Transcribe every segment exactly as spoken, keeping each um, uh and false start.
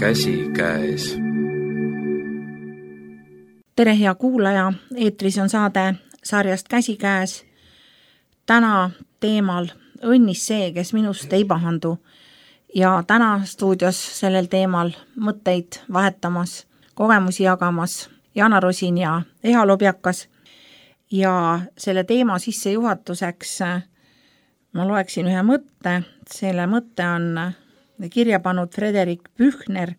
käsikäes. Tere, hea kuulaja, eetris on saade sarjast Käsikäes. Täna teemal õnnis see, kes minust ei pahandu. Ja täna stuudios sellel teemal mõtteid vahetamas, kogemusi jagamas Jana Rosin ja Eha Lobjakas. Ja selle teema sissejuhatuseks ma loeksin ühe mõtte. Selle mõtte on kirja pannud Frederik Büchner.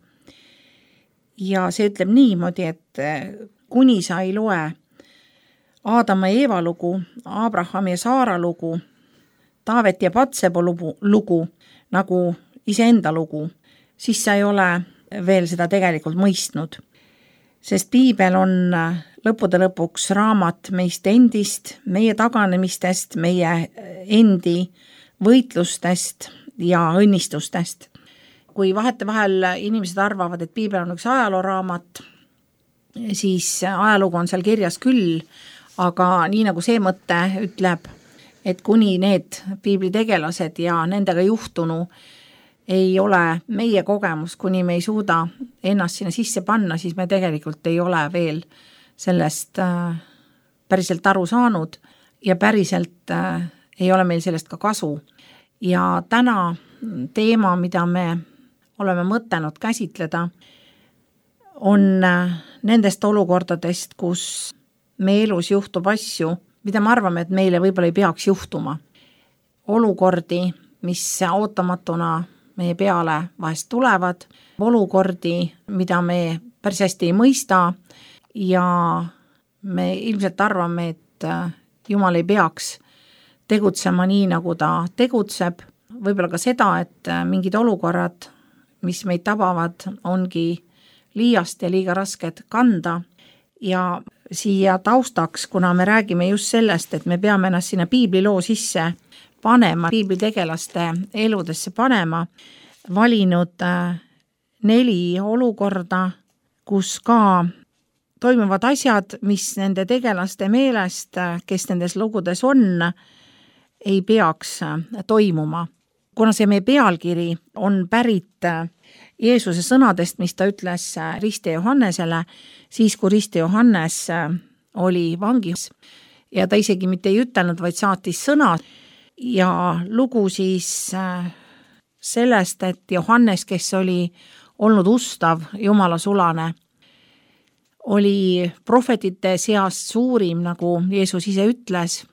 Ja see ütleb niimoodi, et kuni sa ei loe Aadama ja Eeva lugu, Abraham ja Saara lugu, Taavet ja Patsebo lugu, lugu nagu iseenda lugu, siis sa ei ole veel seda tegelikult mõistnud. Sest piibel on lõppude lõpuks raamat meist endist, meie taganemistest, meie endi võitlustest ja õnnistustest. Kui vahetevahel inimesed arvavad, et piibel on üks ajalooraamat, siis ajalugu on seal kirjas küll, aga nii nagu see mõte ütleb, et kuni need piibli tegelased ja nendega juhtunu ei ole meie kogemus, kuni me ei suuda ennast sinna sisse panna, siis me tegelikult ei ole veel sellest päriselt aru saanud ja päriselt ei ole meil sellest ka kasu. Ja täna teema, mida me oleme mõtelnud käsitleda, on nendest olukordadest, kus me elus juhtub asju, mida me arvame, et meile võib-olla ei peaks juhtuma. Olukordi, mis ootamatuna meie peale vahest tulevad, olukordi, mida me päris hästi ei mõista ja me ilmselt arvame, et Jumal ei peaks tegutsema nii, nagu ta tegutseb. Võib-olla ka seda, et mingid olukorrad, mis meid tabavad, ongi liiast ja liiga rasked kanda. Ja siia taustaks, kuna me räägime just sellest, et me peame ennast sinna piibliloo sisse panema, piiblitegelaste eludesse panema, valinud neli olukorda, kus ka toimuvad asjad, mis nende tegelaste meelest, kes nendes lugudes on, ei peaks toimuma. Kuna see meie pealkiri on pärit Jeesuse sõnadest, mis ta ütles Riste Johannesele, siis kui Riste Johannes oli vangis ja ta isegi mitte ei ütelnud, vaid saatis sõnad ja lugu siis sellest, et Johannes, kes oli olnud ustav Jumala sulane, oli prohvetite seast suurim, nagu Jeesus ise ütles,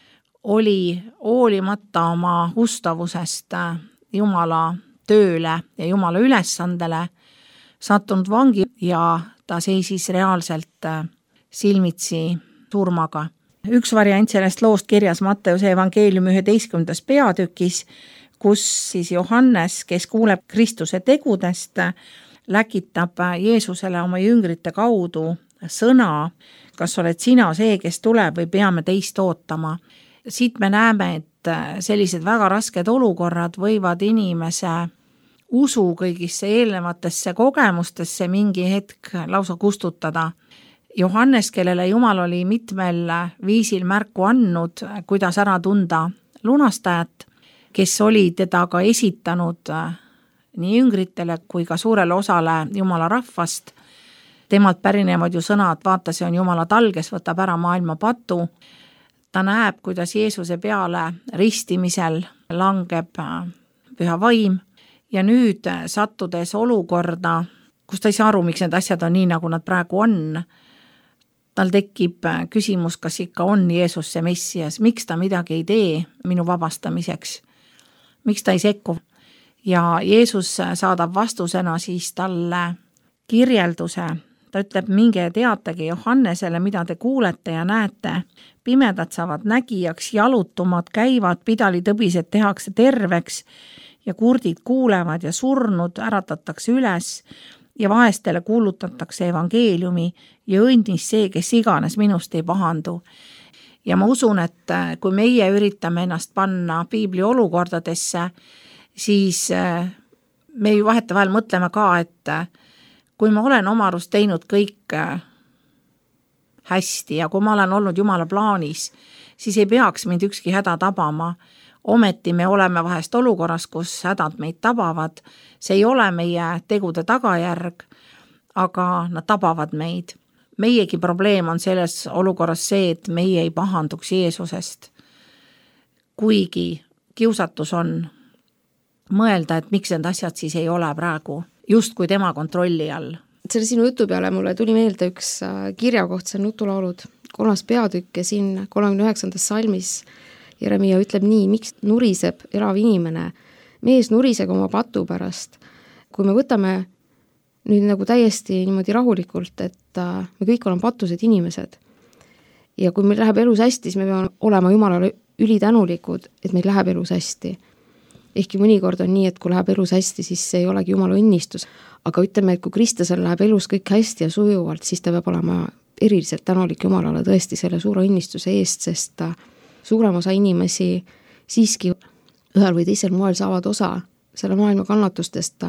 oli hoolimata oma ustavusest Jumala tööle ja Jumala ülesandele sattunud vangi ja ta seisis reaalselt silmitsi surmaga. Üks variant sellest loost kirjas Matteuse evangeeliumi üheteistkümnendas peatükis, kus siis Johannes, kes kuuleb Kristuse tegudest, läkitab Jeesusele oma jüngrite kaudu sõna, kas oled sina see, kes tuleb või peame teist ootama. Siit me näeme, et sellised väga rasked olukorrad võivad inimese usu kõigisse eelnevatesse kogemustesse mingi hetk lausa kustutada. Johannes, kellele Jumal oli mitmel viisil märku andnud, kuidas ära tunda lunastajat, kes oli teda ka esitanud nii jüngritele kui ka suurele osale Jumala rahvast. Temalt pärinevad ju sõnad, vaata, see on Jumala tal, kes võtab ära maailma patu. Ta näeb, kuidas Jeesuse peale ristimisel langeb püha vaim ja nüüd sattudes olukorda, kus ta ei saa aru, miks need asjad on nii, nagu nad praegu on. Tal tekib küsimus, kas ikka on Jeesus see Messias, miks ta midagi ei tee minu vabastamiseks, miks ta ei sekku. Ja Jeesus saadab vastusena siis talle kirjelduse. Ta ütleb, minge teatage Johannesele, mida te kuulete ja näete. Pimedad saavad nägijaks, jalutumad käivad, pidalitõbised tehakse terveks ja kurdid kuulevad ja surnud äratatakse üles ja vaestele kuulutatakse evangeeliumi ja õnnis see, kes iganes minust ei pahandu. Ja ma usun, et kui meie üritame ennast panna piibli olukordadesse, siis me ju vahetevahel mõtleme ka, et kui ma olen oma arust teinud kõik hästi ja kui ma olen olnud Jumala plaanis, siis ei peaks mind ükski häda tabama. ometi me oleme vahest olukorras, kus hädad meid tabavad, see ei ole meie tegude tagajärg, aga nad tabavad meid. Meiegi probleem on selles olukorras see, et meie ei pahanduks Jeesusest. Kuigi kiusatus on mõelda, et miks need asjad siis ei ole praegu just kui tema kontrolli all. Selle sinu jutu peale mulle tuli meelde üks kirjakoht, see on Nutulaulud, kolmas peatükk ja siin kolmekümne üheksandas salmis Jeremia ütleb nii, miks nuriseb elav inimene, mees nuriseb oma patu pärast. Kui me võtame nüüd nagu täiesti niimoodi rahulikult, et me kõik oleme patused inimesed ja kui meil läheb elus hästi, siis me peame olema Jumalale ülitänulikud, et meil läheb elus hästi. Ehkki mõnikord on nii, et kui läheb elus hästi, siis see ei olegi Jumala õnnistus, aga ütleme, et kui Kristusel läheb elus kõik hästi ja sujuvalt, siis ta peab olema eriliselt tänulik Jumalale tõesti selle suure õnnistuse eest, sest suurem osa inimesi siiski ühel või teisel moel saavad osa selle maailma kannatustest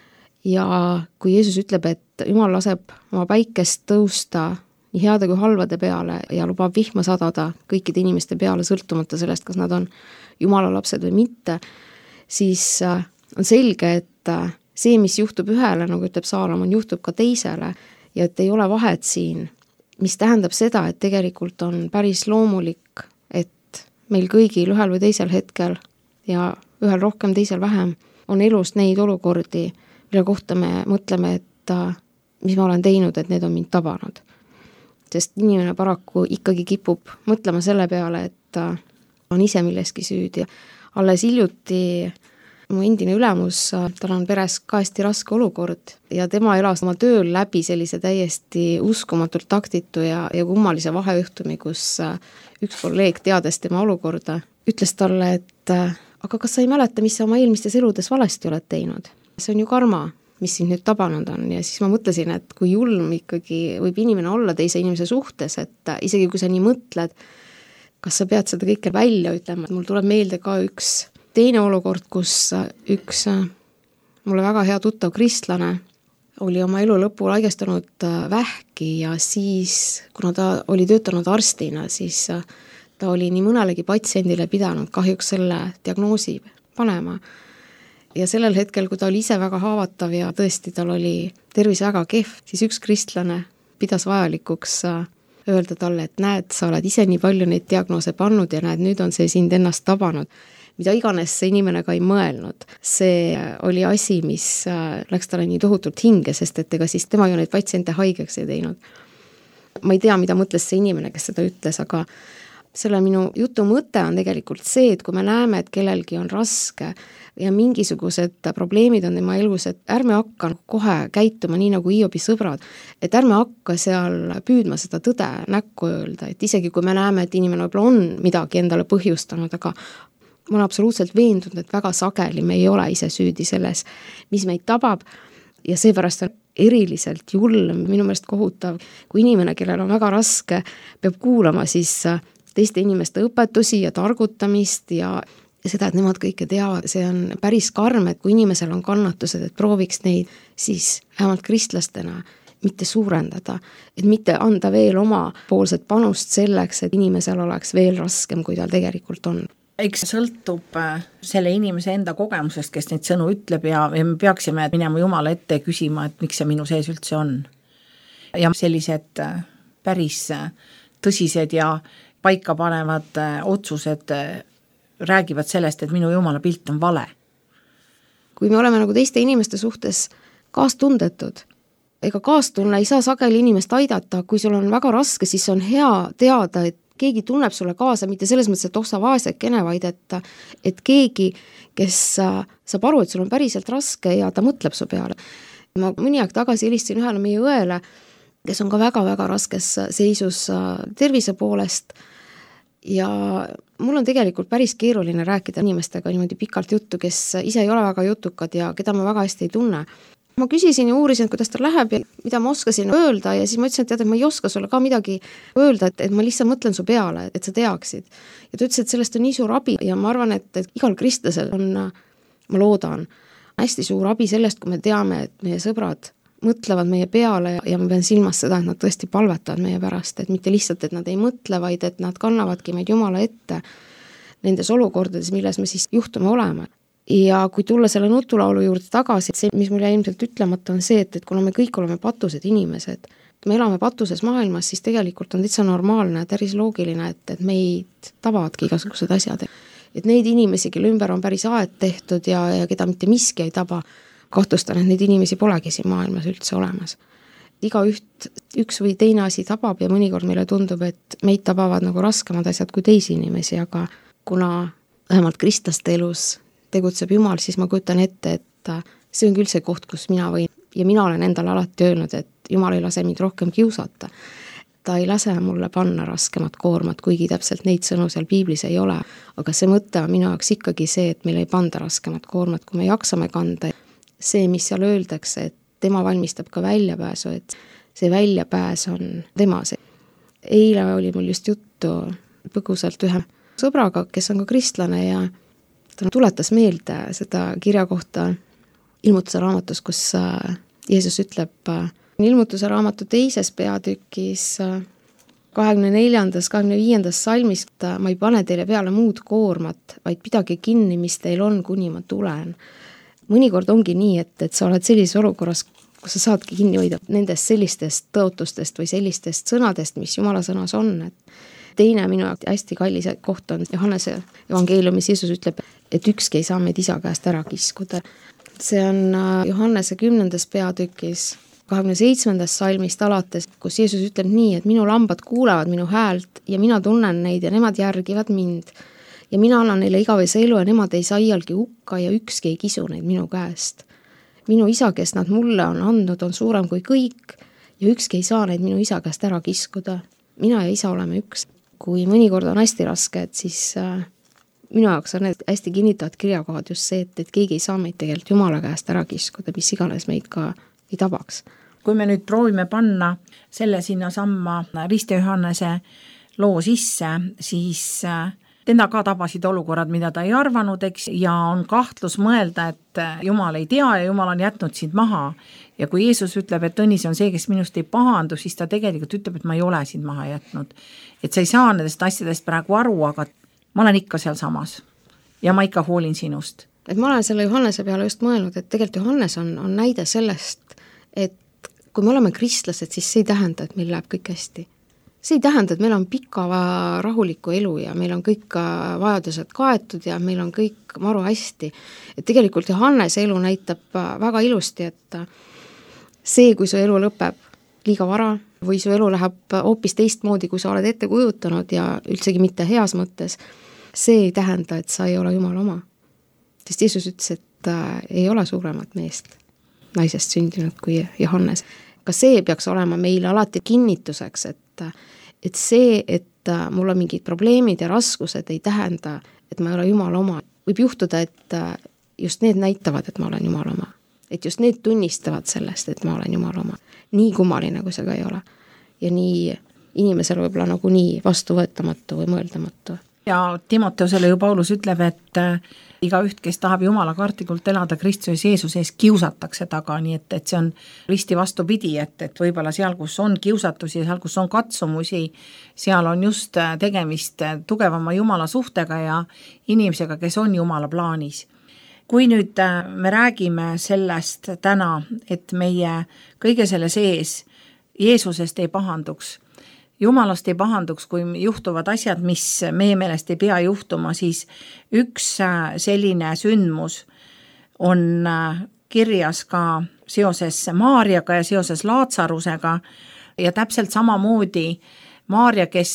ja kui Jeesus ütleb, et Jumal laseb oma päikest tõusta nii heade kui halvade peale ja lubab vihma sadada kõikide inimeste peale, sõltumata sellest, kas nad on Jumala lapsed või mitte, siis on selge, et see, mis juhtub ühele, nagu ütleb Saalomon, juhtub ka teisele ja et ei ole vahet siin, mis tähendab seda, et tegelikult on päris loomulik, et meil kõigil ühel või teisel hetkel ja ühel rohkem, teisel vähem on elus neid olukordi, mille kohta me mõtleme, et mis ma olen teinud, et need on mind tabanud. Sest inimene paraku ikkagi kipub mõtlema selle peale, et on ise milleski süüdi. Alles hiljuti mu endine ülemus, tal on peres ka hästi raske olukord ja tema elas oma tööl läbi sellise täiesti uskumatult taktitu ja, ja kummalise vahejuhtumi, kus üks kolleeg teades tema olukorda, ütles talle, et aga kas sa ei mäleta, mis sa oma eelmistes eludes valesti oled teinud? See on ju karma, mis sind nüüd tabanud on ja siis ma mõtlesin, et kui julm ikkagi võib inimene olla teise inimese suhtes, et isegi kui sa nii mõtled, kas sa pead seda kõike välja ütlema, mul tuleb meelde ka üks teine olukord, kus üks mulle väga hea tuttav kristlane oli oma elu lõpul haigestunud vähki ja siis, kuna ta oli töötanud arstina, siis ta oli nii mõnelegi patsiendile pidanud kahjuks selle diagnoosi panema. Ja sellel hetkel, kui ta oli ise väga haavatav ja tõesti tal oli tervis väga kehv, siis üks kristlane pidas vajalikuks öelda talle, et näed, sa oled ise nii palju neid diagnoose pannud ja näed, nüüd on see sind ennast tabanud. Mida iganes see inimene ka ei mõelnud. See oli asi, mis läks talle nii tohutult hinge, sest et ega siis tema ju neid patsiente haigeks ei teinud. Ma ei tea, mida mõtles see inimene, kes seda ütles, aga selle minu jutu mõte on tegelikult see, et kui me näeme, et kellelgi on raske ja mingisugused probleemid on tema elus, et ärme hakka kohe käituma nii nagu Hiobi sõbrad, et ärme hakka seal püüdma seda tõde näkku öelda, et isegi kui me näeme, et inimene võib-olla on midagi endale põhjustanud, aga ma olen absoluutselt veendunud, et väga sageli me ei ole ise süüdi selles, mis meid tabab ja seepärast on eriliselt julm, minu meelest kohutav, kui inimene, kellel on väga raske, peab kuulama siis teiste inimeste õpetusi ja targutamist ja seda, et nemad kõike teavad, see on päris karm, et kui inimesel on kannatused, et prooviks neid siis vähemalt kristlastena mitte suurendada, et mitte anda veel oma poolset panust selleks, et inimesel oleks veel raskem, kui tal tegelikult on. Eks sõltub selle inimese enda kogemusest, kes neid sõnu ütleb ja, ja me peaksime minema Jumala ette küsima, et miks see minu sees üldse on. Ja sellised päris tõsised ja paika panevad otsused räägivad sellest, et minu Jumala pilt on vale. Kui me oleme nagu teiste inimeste suhtes kaastundetud, ega kaastunne ei saa sageli inimest aidata, kui sul on väga raske, siis on hea teada, et keegi tunneb sulle kaasa, mitte selles mõttes, et oh sa vaesekene, vaid et, et keegi, kes saab aru, et sul on päriselt raske ja ta mõtleb su peale. Ma mõni aeg tagasi helistasin ühele meie õele, kes on ka väga-väga raskes seisus tervise poolest ja mul on tegelikult päris keeruline rääkida inimestega niimoodi pikalt juttu, kes ise ei ole väga jutukad ja keda ma väga hästi ei tunne. Ma küsisin ja uurisin, et kuidas ta läheb ja mida ma oskasin öelda ja siis ma ütlesin, et tead, et ma ei oska sulle ka midagi öelda, et, et ma lihtsalt mõtlen su peale, et sa teaksid. Ja ta ütles, et sellest on nii suur abi ja ma arvan, et, et igal kristlasel on, ma loodan, hästi suur abi sellest, kui me teame, et meie sõbrad mõtlevad meie peale ja, ja ma pean silmas seda, et nad tõesti palvetavad meie pärast, et mitte lihtsalt, et nad ei mõtle, vaid et nad kannavadki meid Jumala ette. nendes olukordades, milles me siis juhtume olema. Ja kui tulla selle nutulaulu juurde tagasi, see, mis mul jäi ilmselt ütlemata, on see, et, et kuna me kõik oleme patused inimesed, me elame patuses maailmas, siis tegelikult on täitsa normaalne, päris loogiline, et, et meid tabavadki igasugused asjad. Et neid inimesi, kelle ümber on päris aed tehtud ja, ja keda mitte miski ei taba, kahtlustan, et neid inimesi polegi siin maailmas üldse olemas. Iga üht, üks või teine asi tabab ja mõnikord meile tundub, et meid tabavad nagu raskemad asjad kui teisi inimesi, aga kuna vähemalt kristlaste elus tegutseb Jumal, siis ma kujutan ette, et see on küll see koht, kus mina võin, ja mina olen endale alati öelnud, et Jumal ei lase mind rohkem kiusata. Ta ei lase mulle panna raskemat koormat, kuigi täpselt neid sõnu seal piiblis ei ole, aga see mõte on minu jaoks ikkagi see, et meil ei panda raskemat koormat, kui me jaksame kanda. See, mis seal öeldakse, et tema valmistab ka väljapääsu, et see väljapääs on tema see. Eile oli mul just juttu põgusalt ühe sõbraga, kes on ka kristlane ja ta tuletas meelde seda kirja kohta ilmutuse raamatus, kus Jeesus ütleb ilmutuse raamatu teises peatükis kahekümne neljandas, kahekümne viiendas salmis, ma ei pane teile peale muud koormat, vaid pidage kinni, mis teil on, kuni ma tulen. Mõnikord ongi nii, et, et sa oled sellises olukorras, kus sa saadki kinni hoida nendest sellistest tõotustest või sellistest sõnadest, mis Jumala sõnas on. Et teine minu hästi kallis koht on Johannese evangeeliumis, Jeesus ütleb, et ükski ei saa meid isa käest ära kiskuda. See on Johannese kümnendas peatükis, kahekümne seitsmendas salmist alates, kus Jeesus ütleb nii, et minu lambad kuulevad minu häält ja mina tunnen neid ja nemad järgivad mind. Ja mina annan neile igavese elu ja nemad ei saa iialgi hukka ja ükski ei kisu neid minu käest. Minu isa, kes nad mulle on andnud, on suurem kui kõik ja ükski ei saa neid minu isa käest ära kiskuda. Mina ja isa oleme üks. Kui mõnikord on hästi raske, et siis äh, minu jaoks on need hästi kinnitavad kirjakohad just see, et, et keegi ei saa meid tegelikult Jumala käest ära kiskuda, mis iganes meid ka ei tabaks. Kui me nüüd proovime panna selle sinna samma Risti Johannese loo sisse, siis äh, Teda ka tabasid olukorrad, mida ta ei arvanud, eks, ja on kahtlus mõelda, et Jumal ei tea ja Jumal on jätnud sind maha. Ja kui Jeesus ütleb, et õnnis on see, kes minust ei pahandu, siis ta tegelikult ütleb, et ma ei ole sind maha jätnud. Et sa ei saa nendest asjadest praegu aru, aga ma olen ikka seal samas ja ma ikka hoolin sinust. Et ma olen selle Johannese peale just mõelnud, et tegelikult Johannes on, on näide sellest, et kui me oleme kristlased, siis see ei tähenda, et meil läheb kõik hästi. See ei tähenda, et meil on pika rahuliku elu ja meil on kõik vajadused kaetud ja meil on kõik maru hästi. Et tegelikult Johannese elu näitab väga ilusti, et see, kui su elu lõpeb liiga vara või su elu läheb hoopis teistmoodi, kui sa oled ette kujutanud ja üldsegi mitte heas mõttes, see ei tähenda, et sa ei ole Jumala oma. Sest Jeesus ütles, et ei ole suuremat meest naisest sündinud kui Johannes. Ka see peaks olema meile alati kinnituseks, et et see, et mul on mingid probleemid ja raskused ei tähenda, et ma ei ole Jumala oma. Võib juhtuda, et just need näitavad, et ma olen Jumala oma. Et just need tunnistavad sellest, et ma olen Jumala oma. Nii kummaline, kui see ka ei ole. Ja nii inimesel võib-olla nagu nii vastuvõetamatu või mõeldamatu. Ja Timoteusele ju Paulus ütleb, et iga üht, kes tahab Jumala kartlikult elada Kristuses Jeesuse ees, kiusatakse taga, nii et, et see on risti vastupidi, et, et võib-olla seal, kus on kiusatusi, seal, kus on katsumusi, seal on just tegemist tugevama Jumala suhtega ja inimesega, kes on Jumala plaanis. Kui nüüd me räägime sellest täna, et meie kõige selle sees Jeesusest ei pahanduks, Jumalast ei pahanduks, kui juhtuvad asjad, mis meie meelest ei pea juhtuma, siis üks selline sündmus on kirjas ka seoses Maarjaga ja seoses Laatsarusega ja täpselt samamoodi Maarja, kes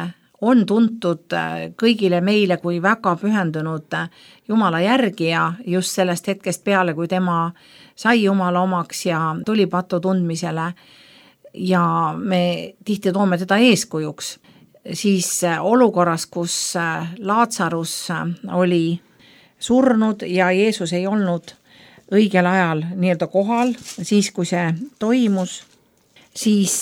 on tuntud kõigile meile kui väga pühendunud Jumala järgi ja just sellest hetkest peale, kui tema sai Jumala omaks ja tuli patu tundmisele, ja me tihti toome teda eeskujuks, siis olukorras, kus Laatsarus oli surnud ja Jeesus ei olnud õigel ajal nii-öelda kohal, siis kui see toimus, siis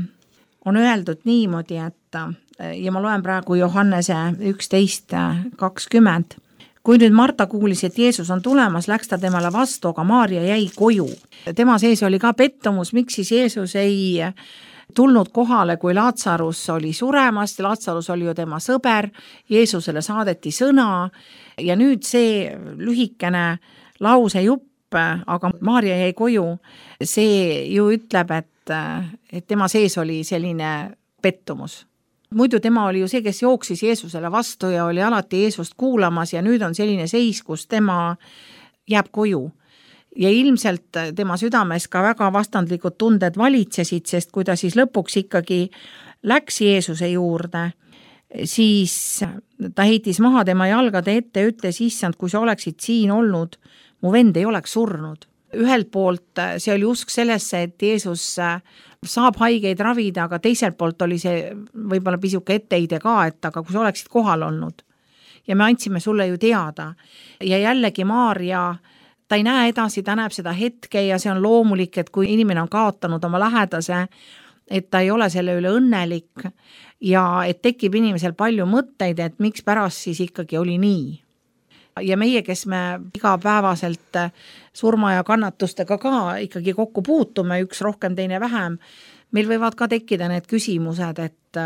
on öeldud niimoodi, et ja ma loen praegu Johannese üksteist kakskümmend, kui nüüd Marta kuulis, et Jeesus on tulemas, läks ta temale vastu, aga Maarja jäi koju. Tema sees oli ka pettumus, miks siis Jeesus ei tulnud kohale, kui Laatsarus oli suremas, Laatsarus oli ju tema sõber, Jeesusele saadeti sõna ja nüüd see lühikene lausejupp, aga Maarja jäi koju, see ju ütleb, et, et tema sees oli selline pettumus. Muidu tema oli ju see, kes jooksis Jeesusele vastu ja oli alati Jeesust kuulamas ja nüüd on selline seis, kus tema jääb koju. Ja ilmselt tema südames ka väga vastandlikud tunded valitsesid, sest kui ta siis lõpuks ikkagi läks Jeesuse juurde, siis ta heitis maha tema jalgade ette ja ütles, issand, kui sa oleksid siin olnud, mu vend ei oleks surnud. Ühelt poolt see oli usk sellesse, et Jeesus saab haigeid ravida, aga teiselt poolt oli see võib-olla pisuke etteide ka, et aga kui sa oleksid kohal olnud ja me andsime sulle ju teada ja jällegi Maarja, ta ei näe edasi, ta näeb seda hetke ja see on loomulik, et kui inimene on kaotanud oma lähedase, et ta ei ole selle üle õnnelik ja et tekib inimesel palju mõtteid, et miks pärast siis ikkagi oli nii. Ja meie, kes me igapäevaselt surma ja kannatustega ka ikkagi kokku puutume, üks rohkem, teine vähem, meil võivad ka tekkida need küsimused, et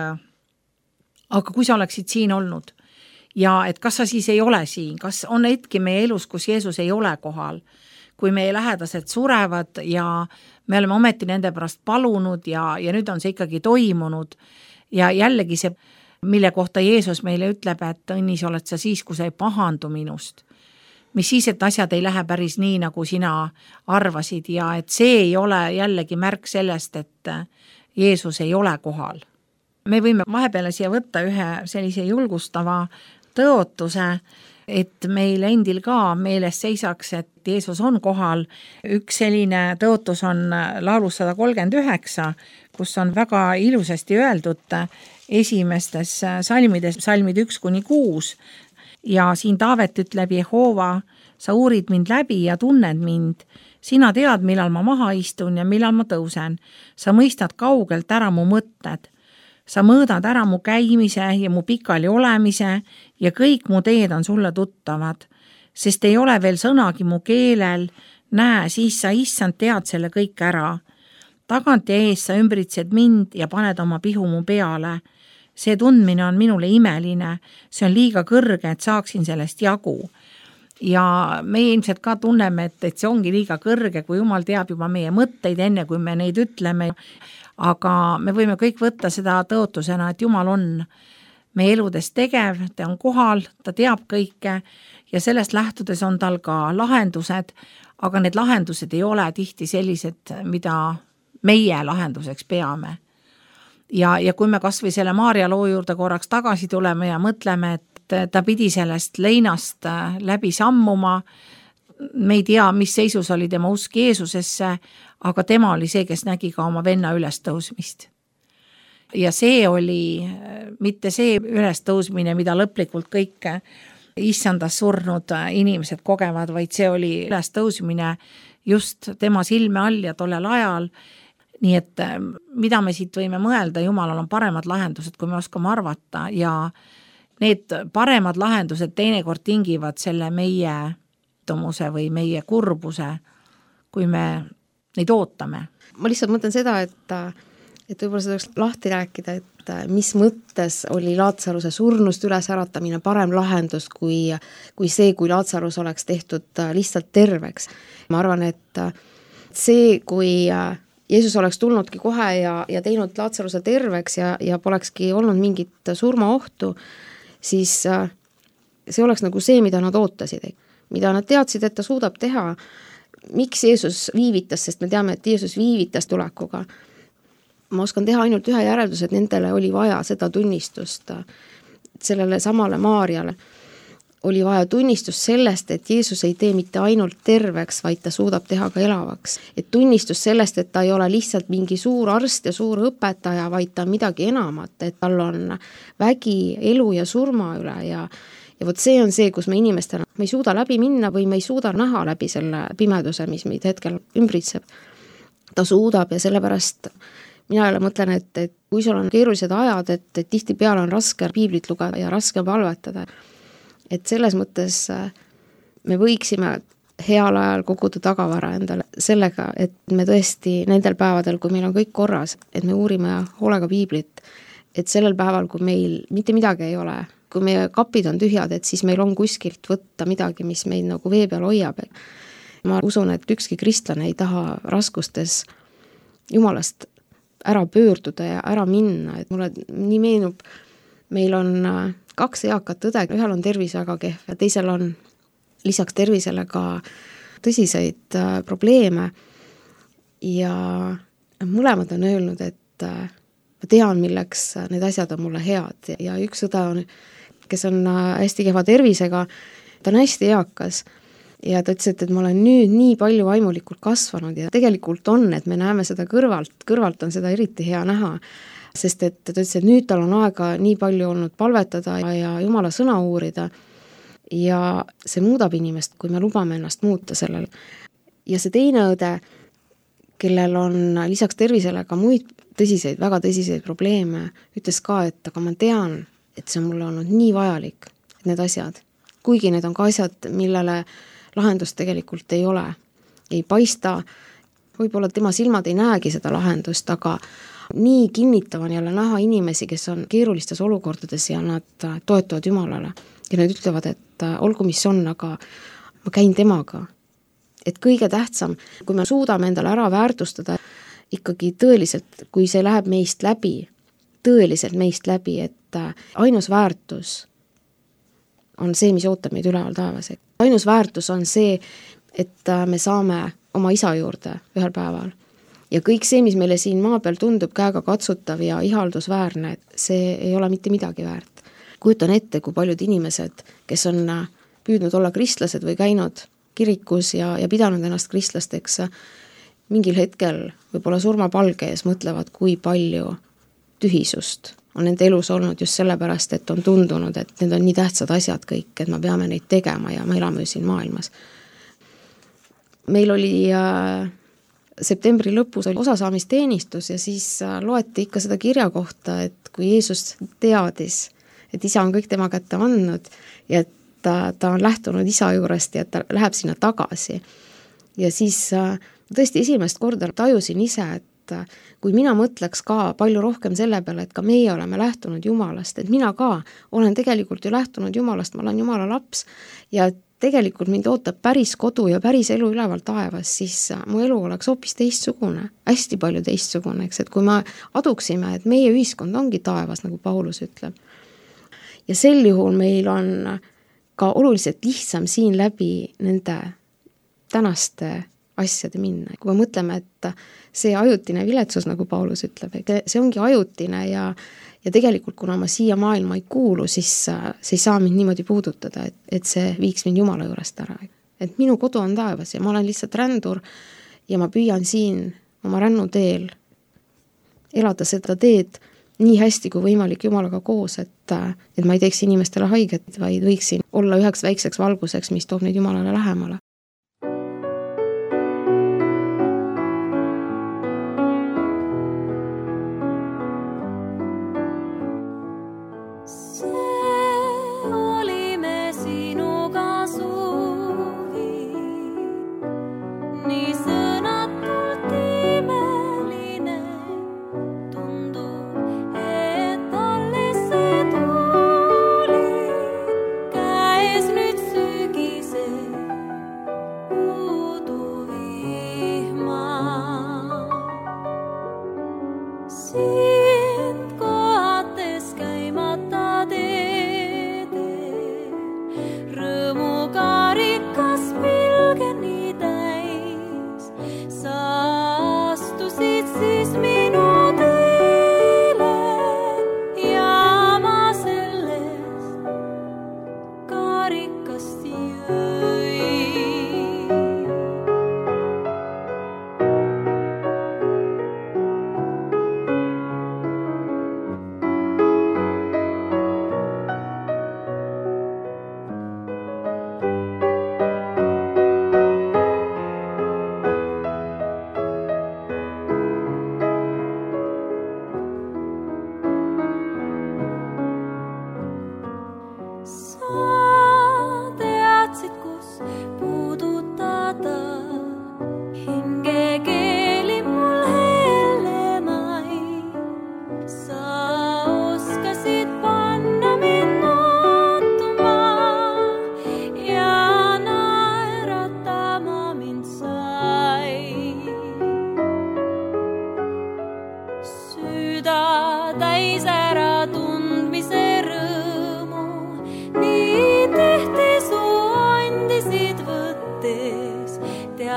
aga kui sa oleksid siin olnud ja et kas sa siis ei ole siin, kas on hetki meie elus, kus Jeesus ei ole kohal, kui meie lähedased surevad ja me oleme ometi nende pärast palunud ja, ja nüüd on see ikkagi toimunud ja jällegi see mille kohta Jeesus meile ütleb, et õnnis oled sa siis, kui sa ei pahandu minust. Mis siis, et asjad ei lähe päris nii, nagu sina arvasid ja et see ei ole jällegi märk sellest, et Jeesus ei ole kohal. Me võime vahepeale siia võtta ühe sellise julgustava tõotuse, et meil endil ka meeles seisaks, et Jeesus on kohal. Üks selline tõotus on laulus sada kolmkümmend üheksa, kus on väga ilusasti öeldud esimestes salmides, salmid üks kuni kuus ja siin Taavet ütleb, Jehova, sa uurid mind läbi ja tunned mind. Sina tead, millal ma maha istun ja millal ma tõusen. Sa mõistad kaugelt ära mu mõtted. Sa mõõdad ära mu käimise ja mu pikali olemise ja kõik mu teed on sulle tuttavad, sest ei ole veel sõnagi mu keelel. Näe, siis sa issand tead selle kõik ära. Tagant ja ees sa ümbritsed mind ja paned oma pihu mu peale. See tundmine on minule imeline, see on liiga kõrge, et saaksin sellest jagu. Ja meie ilmselt ka tunneme, et, et see ongi liiga kõrge, kui Jumal teab juba meie mõtteid enne, kui me neid ütleme. Aga me võime kõik võtta seda tõotusena, et Jumal on meie eludes tegev, ta on kohal, ta teab kõike ja sellest lähtudes on tal ka lahendused, aga need lahendused ei ole tihti sellised, mida meie lahenduseks peame. Ja, ja kui me kas või selle Maarja loo juurde korraks tagasi tuleme ja mõtleme, et ta pidi sellest leinast läbi sammuma, me ei tea, mis seisus oli tema usk Jeesusesse, aga tema oli see, kes nägi ka oma venna ülestõusmist. Ja see oli mitte see ülestõusmine, mida lõplikult kõik issandas surnud inimesed kogevad, vaid see oli ülestõusmine just tema silme all ja tollel ajal. Nii et mida me siit võime mõelda, Jumalal on paremad lahendused, kui me oskame arvata ja need paremad lahendused teinekord tingivad selle meie tomuse või meie kurbuse, kui me neid ootame. Ma lihtsalt mõtlen seda, et, et võib-olla seda võiks lahti rääkida, et mis mõttes oli Laatsaruse surnust üles äratamine parem lahendus kui, kui see, kui Laatsarus oleks tehtud lihtsalt terveks. Ma arvan, et see, kui Jeesus oleks tulnudki kohe ja, ja teinud Laatsaruse terveks ja, ja polekski olnud mingit surmaohtu, siis see oleks nagu see, mida nad ootasid. Mida nad teadsid, et ta suudab teha. Miks Jeesus viivitas, sest me teame, et Jeesus viivitas tulekuga. Ma oskan teha ainult ühe järeldus, et nendele oli vaja seda tunnistust. Sellele samale Maarjale oli vaja tunnistus sellest, et Jeesus ei tee mitte ainult terveks, vaid ta suudab teha ka elavaks. Et tunnistus sellest, et ta ei ole lihtsalt mingi suur arst ja suur õpetaja, vaid ta on midagi enamat, et tal on vägi elu ja surma üle ja Ja vot see on see, kus me inimestena me ei suuda läbi minna või me ei suuda näha läbi selle pimeduse, mis meid hetkel ümbritseb. Ta suudab ja sellepärast mina jälle mõtlen, et, et kui sul on keerulised ajad, et, et tihti peale on raske piiblit lugeda ja raske palvetada, et selles mõttes me võiksime heal ajal koguda tagavara endale sellega, et me tõesti nendel päevadel, kui meil on kõik korras, et me uurime hoolega piiblit, et sellel päeval, kui meil mitte midagi ei ole, kui meie kapid on tühjad, et siis meil on kuskilt võtta midagi, mis meid nagu vee peal hoiab. Ma usun, et ükski kristlane ei taha raskustes Jumalast ära pöörduda ja ära minna, et mulle nii meenub, meil on kaks eakat õde, ühel on tervis väga kehv ja teisel on lisaks tervisele ka tõsiseid probleeme ja mõlemad on öelnud, et ma tean, milleks need asjad on mulle head ja üks õde on, kes on hästi kehva tervisega, ta on hästi eakas ja ta ütles, et ma olen nüüd nii palju vaimulikult kasvanud ja tegelikult on, et me näeme seda kõrvalt, kõrvalt on seda eriti hea näha, sest et ta ütles, et nüüd tal on aega nii palju olnud palvetada ja Jumala sõna uurida ja see muudab inimest, kui me lubame ennast muuta sellel. Ja see teine õde, kellel on lisaks tervisele ka muid tõsiseid, väga tõsiseid probleeme, ütles ka, et aga ma tean, et see on mulle olnud nii vajalik, et need asjad, kuigi need on ka asjad, millele lahendust tegelikult ei ole, ei paista, võib-olla tema silmad ei näegi seda lahendust, aga nii kinnitav on jälle näha inimesi, kes on keerulistes olukordades ja nad toetuvad Jumalale ja nad ütlevad, et olgu mis on, aga ma käin temaga. Et kõige tähtsam, kui me suudame endale ära väärtustada ikkagi tõeliselt, kui see läheb meist läbi, tõeliselt meist läbi, et ainus väärtus on see, mis ootab meid üleval taevas. Ainus väärtus on see, et me saame oma isa juurde ühel päeval. Ja kõik see, mis meile siin maa peal tundub käega katsutav ja ihaldusväärne, see ei ole mitte midagi väärt. Kujutan ette, kui paljud inimesed, kes on püüdnud olla kristlased või käinud kirikus ja, ja pidanud ennast kristlasteks, mingil hetkel võib-olla surmapalge ees mõtlevad, kui palju tühisust on nende elus olnud just sellepärast, et on tundunud, et need on nii tähtsad asjad kõik, et me peame neid tegema ja me elame siin maailmas. Meil oli äh, septembri lõpus oli osasaamisteenistus ja siis äh, loeti ikka seda kirja kohta, et kui Jeesus teadis, et isa on kõik tema kätte andnud ja et ta, ta on lähtunud isa juurest ja ta läheb sinna tagasi. Ja siis äh, tõesti esimest korda tajusin ise, et äh, kui mina mõtleks ka palju rohkem selle peale, et ka meie oleme lähtunud Jumalast, et mina ka olen tegelikult ju lähtunud Jumalast, ma olen Jumala laps ja tegelikult mind ootab päris kodu ja päris elu üleval taevas, siis äh, mu elu oleks hoopis teistsugune, hästi palju teistsugune, eks, et kui me aduksime, et meie ühiskond ongi taevas, nagu Paulus ütleb. Ja sel juhul meil on ka oluliselt lihtsam siin läbi nende tänaste asjade minna. Kui me mõtleme, et see ajutine viletsus, nagu Paulus ütleb, see ongi ajutine ja, ja tegelikult, kuna ma siia maailma ei kuulu, siis see ei saa mind niimoodi puudutada, et, et see viiks mind Jumala juurest ära. Et minu kodu on taevas ja ma olen lihtsalt rändur ja ma püüan siin oma rännuteel elada seda teed nii hästi kui võimalik Jumalaga koos, et, et ma ei teeks inimestele haiget, vaid võiksin olla üheks väikseks valguseks, mis toob neid Jumalale lähemale.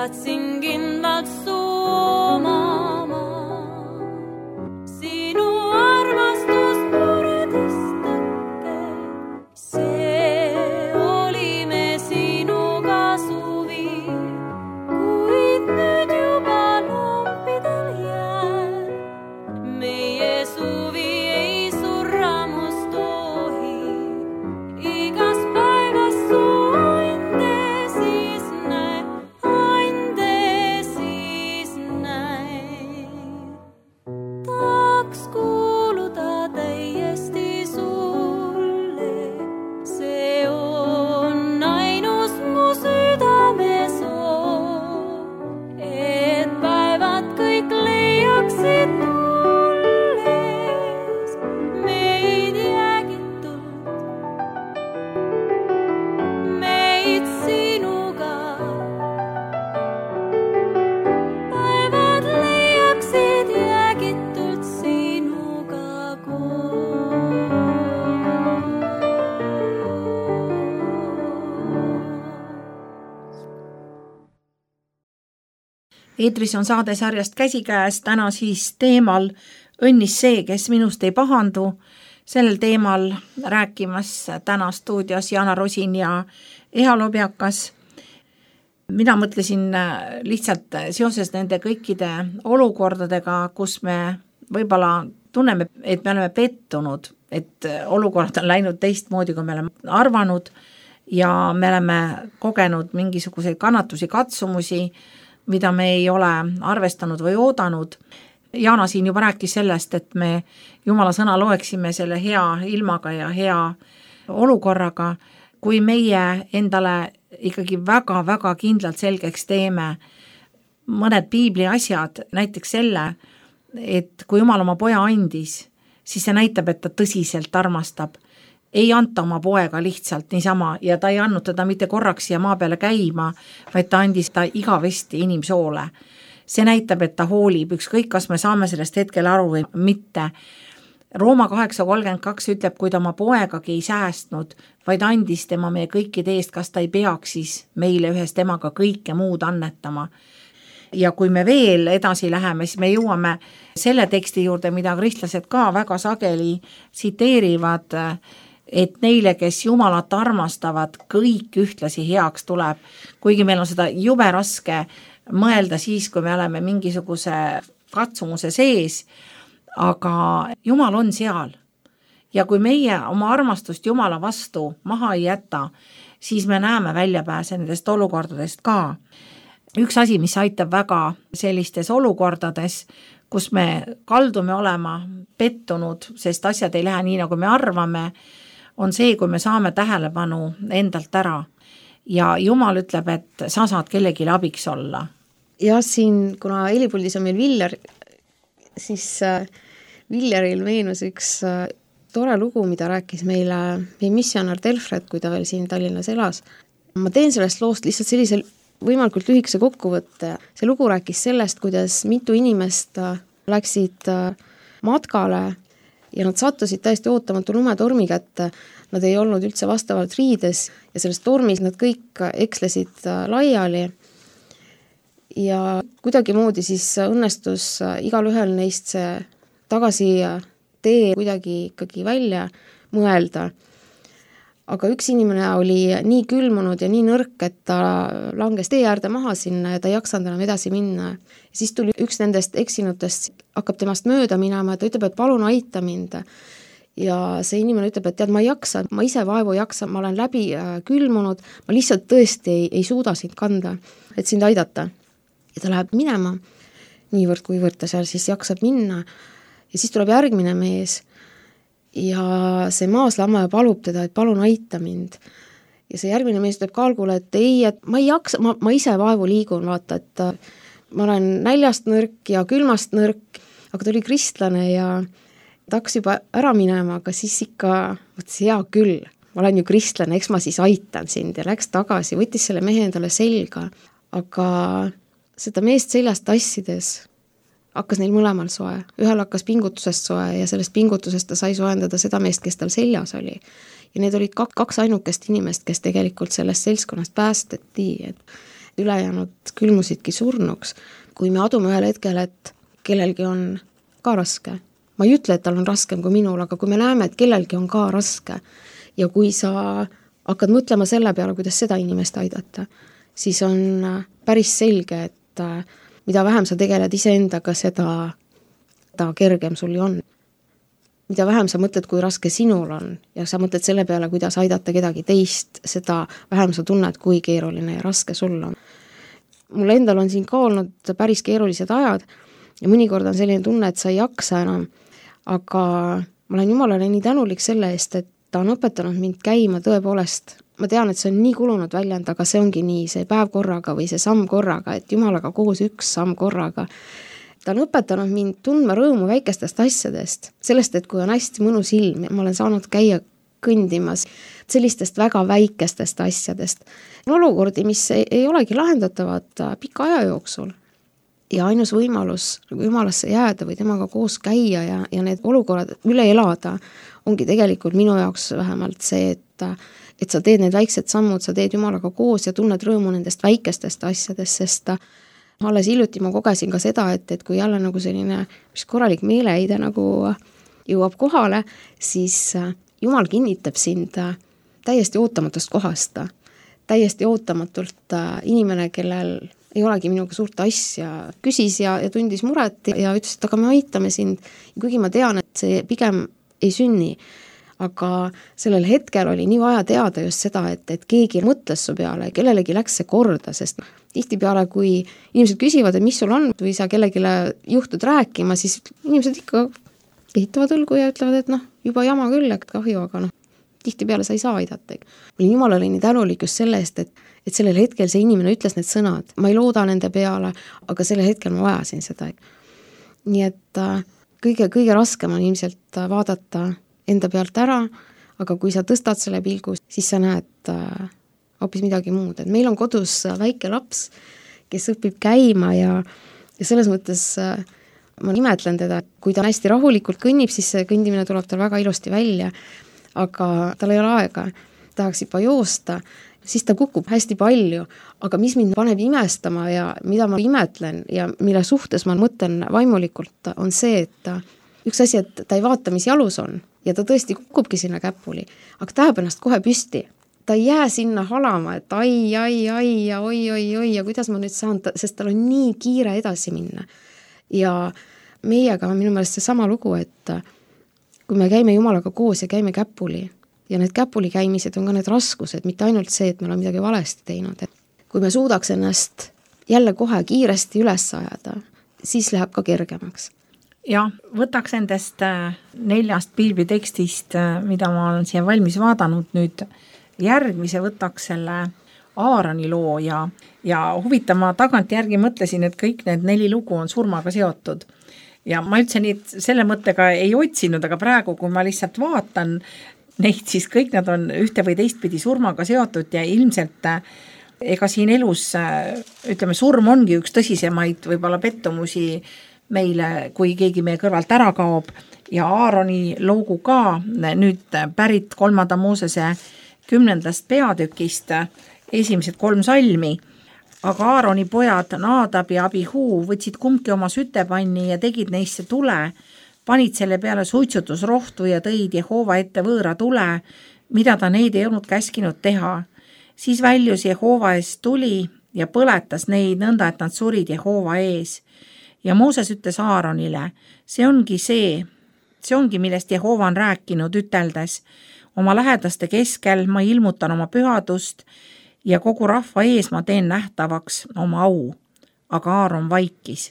tahtsin kindlalt su omama. Sinu armastus muredest tõkke, see oli me sinuga suvi, kuid nüüd juba lompidel jääb. Meie suvi ei surramus tohi, igas päevas su ande siis näe, ande siis näe. Tahaks kuuluda täiesti sulle, see on ainus mu südame soov, et päevad kõik leiaksid tulles meid jäägitult, meid sinuga. Päevad leiaksid jäägitult sinuga koos. Eetris on saade sarjast Käsikäes, täna siis teemal Õnnis see, kes minust ei pahandu. Sellel teemal rääkimas täna stuudios Jana Rosin ja Eha Lobjakas. Mina mõtlesin lihtsalt seoses nende kõikide olukordadega, kus me võib-olla tunneme, et me oleme pettunud, et olukord on läinud teistmoodi, kui me oleme arvanud ja me oleme kogenud mingisuguseid kannatusi, katsumusi, mida me ei ole arvestanud või oodanud. Jana siin juba rääkis sellest, et me Jumala sõna loeksime selle hea ilmaga ja hea olukorraga, kui meie endale ikkagi väga-väga kindlalt selgeks teeme mõned piibli asjad, näiteks selle, et kui Jumal oma poja andis, siis see näitab, et ta tõsiselt armastab. Ei anta oma poega lihtsalt niisama ja ta ei andnud teda mitte korraks siia maa peale käima, vaid ta andis ta igavesti inimsoole. See näitab, et ta hoolib, ükskõik kas me saame sellest hetkel aru või mitte. Rooma kaheksa kolmkümmend kaks ütleb, kui ta oma poegagi ei säästnud, vaid andis tema meie kõikide eest, kas ta ei peaks siis meile ühes temaga kõike muud annetama. Ja kui me veel edasi läheme, siis me jõuame selle teksti juurde, mida kristlased ka väga sageli tsiteerivad, et neile, kes Jumalat armastavad, kõik ühtlasi heaks tuleb. Kuigi meil on seda jube raske mõelda siis, kui me oleme mingisuguse katsumuse sees, aga Jumal on seal. Ja kui meie oma armastust Jumala vastu maha ei jäta, siis me näeme väljapääse nendest olukordadest ka. Üks asi, mis aitab väga sellistes olukordades, kus me kaldume olema pettunud, sest asjad ei lähe nii, nagu me arvame, on see, kui me saame tähelepanu endalt ära. Ja Jumal ütleb, et sa saad kellelegi abiks olla. Ja siin, kuna helipuldis on meil Viljar, siis äh, Viljaril meenus üks äh, tore lugu, mida rääkis meile meie missionär Delfred, kui ta veel siin Tallinnas elas. Ma teen sellest loost lihtsalt sellisel võimalikult lühikese kokkuvõtte. See lugu rääkis sellest, kuidas mitu inimest äh, läksid äh, matkale ja nad sattusid täiesti ootamatu lumetormi kätte. Nad ei olnud üldse vastavalt riides ja selles tormis nad kõik ekslesid laiali. Ja kuidagi moodi siis õnnestus igal ühel neist see tagasi tee kuidagi ikkagi välja mõelda. Aga üks inimene oli nii külmunud ja nii nõrk, et ta langes tee äärde maha sinna ja ta ei jaksanud enam edasi minna. Ja siis tuli üks nendest eksinutest, hakkab temast mööda minema ja ta ütleb, et palun aita mind. Ja see inimene ütleb, et tead, ma ei jaksa, ma ise vaevu jaksa, ma olen läbi külmunud, ma lihtsalt tõesti ei, ei suuda sind kanda, et sind aidata. Ja ta läheb minema, niivõrd kuivõrd ta seal siis jaksab minna. Ja siis tuleb järgmine mees ja see maaslammaja palub teda, et palun aita mind. Ja see järgmine mees ütleb kaalgule, et ei, et ma ei jaksa, ma, ma ise vaevu liigun, vaata, et ma olen näljast nõrk ja külmast nõrk, aga ta oli kristlane ja ta hakkas juba ära minema, aga siis ikka, võttes hea küll, ma olen ju kristlane, eks ma siis aitan sind ja läks tagasi, võttis selle mehe endale selga, aga seda meest seljast tassides hakkas neil mõlemal soe. Ühel hakkas pingutusest soe ja sellest pingutusest ta sai soendada seda meest, kes tal seljas oli. Ja need olid kaks ainukest inimest, kes tegelikult sellest seltskonnast päästeti. Et, ülejäänud külmusidki surnuks. Kui me adume ühel hetkel, et kellelgi on ka raske, ma ei ütle, et tal on raskem kui minul, aga kui me näeme, et kellelgi on ka raske ja kui sa hakkad mõtlema selle peale, kuidas seda inimest aidata, siis on päris selge, et mida vähem sa tegeled iseendaga, seda ta kergem sul ju on. Mida vähem sa mõtled, kui raske sinul on ja sa mõtled selle peale, kuidas aidata kedagi teist, seda vähem sa tunned, kui keeruline ja raske sul on. Mul endal on siin ka olnud päris keerulised ajad ja mõnikord on selline tunne, et sa ei jaksa enam, aga ma olen Jumalale nii tänulik selle eest, et ta on õpetanud mind käima tõepoolest. Ma tean, et see on nii kulunud väljend, aga see ongi nii, see päev korraga või see samm korraga, et Jumalaga koos üks samm korraga. Ta on õpetanud mind tundma rõõmu väikestest asjadest, sellest, et kui on hästi mõnus ilm ja ma olen saanud käia kõndimas sellistest väga väikestest asjadest. Olukordi, mis ei, ei olegi lahendatavad pika aja jooksul. Ja ainus võimalus nagu Jumalasse jääda või temaga koos käia ja, ja need olukorrad üle elada ongi tegelikult minu jaoks vähemalt see, et, et sa teed need väiksed sammud, sa teed Jumalaga koos ja tunned rõõmu nendest väikestest asjadest, sest alles hiljuti ma kogesin ka seda, et, et kui jälle nagu selline mis korralik meeleheide nagu jõuab kohale, siis Jumal kinnitab sind täiesti ootamatust kohast. Täiesti ootamatult inimene, kellel ei olegi minuga suurt asja, küsis ja, ja tundis muret ja ütles, et aga me aitame sind. Ja kuigi ma tean, et see pigem ei sünni, aga sellel hetkel oli nii vaja teada just seda, et, et keegi mõtles su peale, kellelegi läks see korda, sest tihtipeale, kui inimesed küsivad, et mis sul on, või sa kellegile juhtud rääkima, siis inimesed ikka ehitavad õlgu ja ütlevad, et noh, juba jama küll, et kahju, aga noh, tihtipeale sa ei saa aidata. Olin Jumalale nii tänulik just selle eest, et, et sellel hetkel see inimene ütles need sõnad. Ma ei looda nende peale, aga sellel hetkel ma vajasin seda. Nii et kõige, kõige raskem on ilmselt vaadata enda pealt ära, aga kui sa tõstad selle pilgu, siis sa näed hoopis midagi muud. Et meil on kodus väike laps, kes õpib käima ja, ja selles mõttes ma imetlen teda. Kui ta hästi rahulikult kõnnib, siis see kõndimine tuleb tal väga ilusti välja, aga tal ei ole aega, tahaks juba joosta, siis ta kukub hästi palju, aga mis mind paneb imestama ja mida ma imetlen ja mille suhtes ma mõtlen vaimulikult, on see, et üks asi, et ta ei vaata, mis jalus on ja ta tõesti kukubki sinna käpuli, aga ta jääb ennast kohe püsti. Ta ei jää sinna halama, et ai, ai, ai ja oi, oi, oi ja kuidas ma nüüd saan, sest tal on nii kiire edasi minna. Ja meiega on minu meelest see sama lugu, et kui me käime Jumalaga koos ja käime käpuli ja need käpuli käimised on ka need raskused, mitte ainult see, et me oleme midagi valesti teinud. Et kui me suudaks ennast jälle kohe kiiresti üles ajada, siis läheb ka kergemaks. Ja võtaks endast neljast piiblitekstist, mida ma olen siia valmis vaadanud nüüd, järgmise võtaks selle Aaroni loo ja, ja huvitav, ma tagant järgi mõtlesin, et kõik need neli lugu on surmaga seotud. Ja ma üldse neid selle mõttega ei otsinud, aga praegu, kui ma lihtsalt vaatan neid, siis kõik nad on ühte või teistpidi surmaga seotud ja ilmselt ega siin elus, ütleme, surm ongi üks tõsisemaid võib-olla pettumusi meile, kui keegi meie kõrvalt ära kaob ja Aaroni loogu ka nüüd pärit kolmanda Moosese kümnendast peatükist esimesed kolm salmi, aga Aaroni pojad Naadab ja Abihuu võtsid kumbki oma sütepanni ja tegid neisse tule, panid selle peale suitsutusrohtu ja tõid Jehova ette võõra tule, mida ta neid ei olnud käskinud teha. Siis väljus Jehova eest tuli ja põletas neid nõnda, et nad surid Jehova ees. Ja Mooses ütles Aaronile, see ongi see, see ongi, millest Jehova on rääkinud üteldes. Oma lähedaste keskel ma ilmutan oma pühadust ja kogu rahva ees ma teen nähtavaks oma au. Aga Aaron vaikis.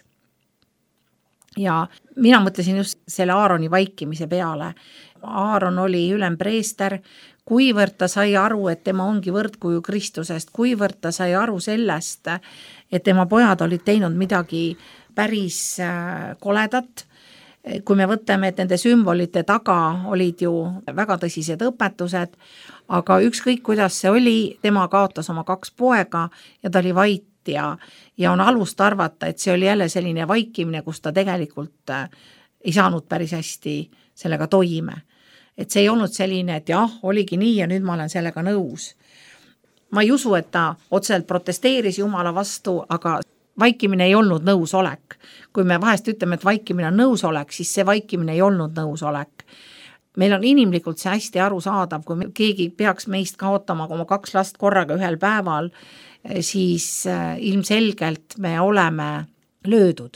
Ja mina mõtlesin just selle Aaroni vaikimise peale. Aaron oli ülempreester, kuivõrd ta sai aru, et tema ongi võrdkuju Kristusest, kuivõrd ta sai aru sellest, et tema pojad olid teinud midagi päris koledat. Kui me võtame, et nende sümbolite taga olid ju väga tõsised õpetused, aga ükskõik kuidas see oli, tema kaotas oma kaks poega ja ta oli vait ja, ja on alust arvata, et see oli jälle selline vaikimine, kus ta tegelikult ei saanud päris hästi sellega toime. Et see ei olnud selline, et jah, oligi nii ja nüüd ma olen sellega nõus. ma ei usu, et ta otseselt protesteeris Jumala vastu, aga vaikimine ei olnud nõusolek. Kui me vahest ütleme, et vaikimine on nõusolek, siis see vaikimine ei olnud nõusolek. Meil on inimlikult see hästi arusaadav, kui keegi peaks meist kaotama oma kaks last korraga ühel päeval, siis ilmselgelt me oleme löödud.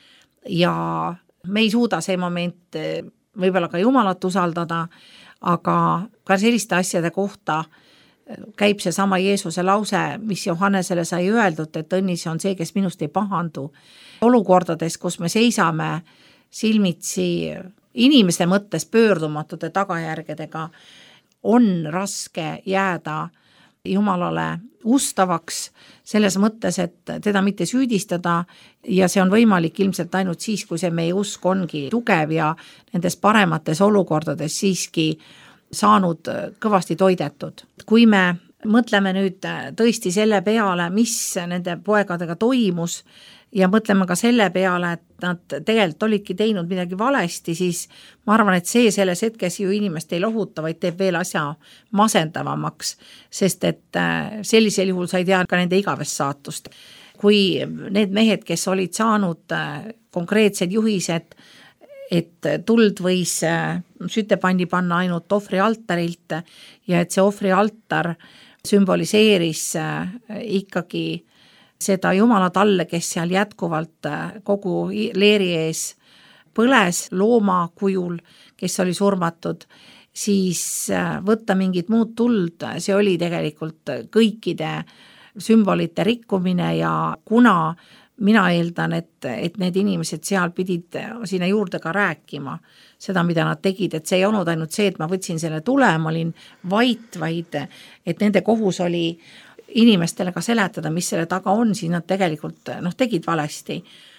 Ja me ei suuda see moment võib-olla ka Jumalat usaldada, aga ka selliste asjade kohta käib see sama Jeesuse lause, mis Johannesele sai öeldud, et õnnis on see, kes minust ei pahandu. Olukordades, kus me seisame silmitsi inimeste mõttes pöördumatute tagajärgedega, on raske jääda Jumalale ustavaks selles mõttes, et teda mitte süüdistada ja see on võimalik ilmselt ainult siis, kui see meie usk ongi tugev ja nendes paremates olukordades siiski saanud kõvasti toidetud. Kui me mõtleme nüüd tõesti selle peale, mis nende poegadega toimus ja mõtleme ka selle peale, et nad tegelikult olidki teinud midagi valesti, siis ma arvan, et see selles hetkes ju inimest ei lohuta, vaid teeb veel asja masendavamaks, sest et sellisel juhul sa ei tea ka nende igavest saatust. Kui need mehed, kes olid saanud konkreetsed juhised, et tuld võis sütepandi panna ainult ohvri altarilt ja et see ohvri altar sümboliseeris ikkagi seda Jumala talle, kes seal jätkuvalt kogu leeri ees põles looma kujul, kes oli surmatud, siis võtta mingit muud tuld, see oli tegelikult kõikide sümbolite rikkumine ja kuna mina eeldan, et, et need inimesed seal pidid sinna juurde ka rääkima seda, mida nad tegid, et see ei olnud ainult see, et ma võtsin selle tule, ma olin vait, vaid et nende kohus oli inimestele ka seletada, mis selle taga on, siis nad tegelikult noh, tegid valesti.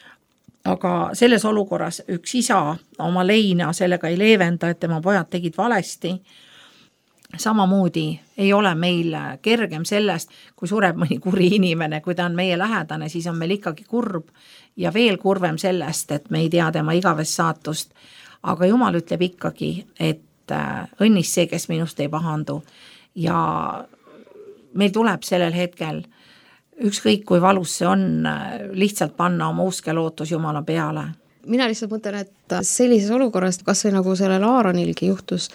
Aga selles olukorras üks isa oma leina sellega ei leevenda, et tema pojad tegid valesti. Samamoodi ei ole meil kergem sellest, kui sureb mõni kuri inimene, kui ta on meie lähedane, siis on meil ikkagi kurb ja veel kurvem sellest, et me ei tea tema igavest saatust. Aga Jumal ütleb ikkagi, et õnnis see, kes minust ei pahandu ja meil tuleb sellel hetkel ükskõik kui valus see on lihtsalt panna oma usk ja lootus Jumala peale. Mina lihtsalt mõtlen, et sellises olukorras, kas või nagu sellel Aaronilgi juhtus,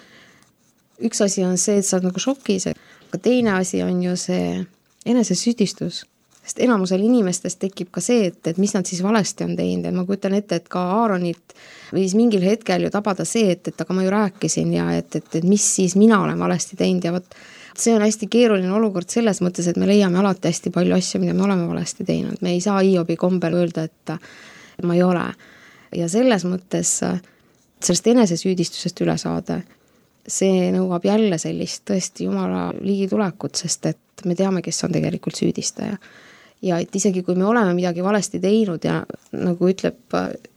üks asi on see, et sa oled nagu šokis, aga teine asi on ju see enesesüüdistus, sest enamusel inimestest tekib ka see, et, et mis nad siis valesti on teinud, et ma kujutan ette, et ka Aaronit võis mingil hetkel ju tabada see, et, et aga ma ju rääkisin ja et, et, et mis siis mina olen valesti teinud ja võt, see on hästi keeruline olukord selles mõttes, et me leiame alati hästi palju asju, mida me oleme valesti teinud. Me ei saa Hiobi kombel öelda, et ma ei ole. Ja selles mõttes sellest enesesüüdistusest üle saada, see nõuab jälle sellist tõesti Jumala ligitulekut, sest et me teame, kes on tegelikult süüdistaja. Ja et isegi kui me oleme midagi valesti teinud ja nagu ütleb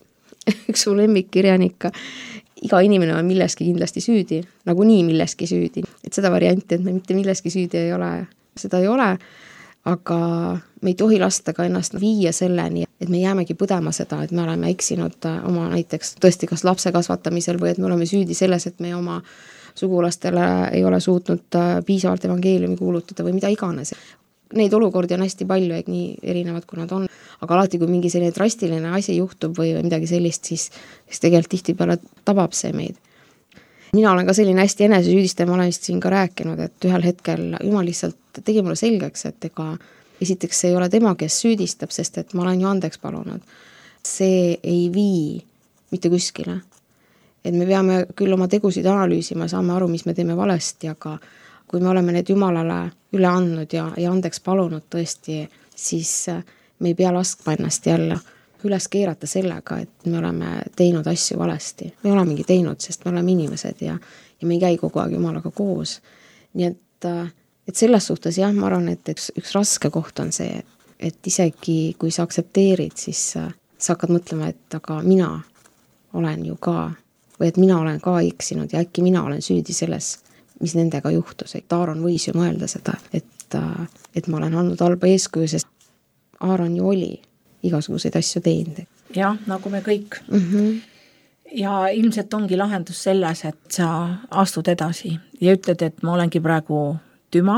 üks su lemmikkirjanik, iga inimene on milleski kindlasti süüdi, nagu nii milleski süüdi. Et seda varianti, et me mitte milleski süüdi ei ole, seda ei ole, aga me ei tohi lasta ka ennast viia selleni, et me jäämegi põdema seda, et me oleme eksinud oma näiteks tõesti kas lapse kasvatamisel või et me oleme süüdi selles, et me oma sugulastele ei ole suutnud piisavalt evangeeliumi kuulutada või mida iganes. Neid olukordi on hästi palju, et nii erinevad, kui nad on. Aga alati, kui mingi selline drastiline asi juhtub või midagi sellist, siis, siis tegelikult tihti peale tabab see meid. Mina olen ka selline hästi enesesüüdistaja, ma olen vist siin ka rääkinud, et ühel hetkel Jumal lihtsalt tegi mulle selgeks, et ega esiteks see ei ole tema, kes süüdistab, sest et ma olen ju andeks palunud. See ei vii mitte kuskile. Et me peame küll oma tegusid analüüsima, saame aru, mis me teeme valesti, aga kui me oleme need Jumalale üle andnud ja, ja andeks palunud tõesti, siis me ei pea laskma ennast jälle üles keerata sellega, et me oleme teinud asju valesti. Me olemegi teinud, sest me oleme inimesed ja, ja me ei käi kogu aeg Jumalaga koos. Nii et, et selles suhtes jah, ma arvan, et üks, üks raske koht on see, et isegi kui sa aksepteerid, siis sa hakkad mõtlema, et aga mina olen ju ka, või et mina olen ka eksinud ja äkki mina olen süüdi selles, mis nendega juhtus. Et Aaron võis ju mõelda seda, et, et ma olen andnud halba eeskuju, sest Aaron ju oli igasuguseid asju teinud. Jah, nagu me kõik. Mm-hmm. Ja ilmselt ongi lahendus selles, et sa astud edasi ja ütled, et ma olengi praegu tüma,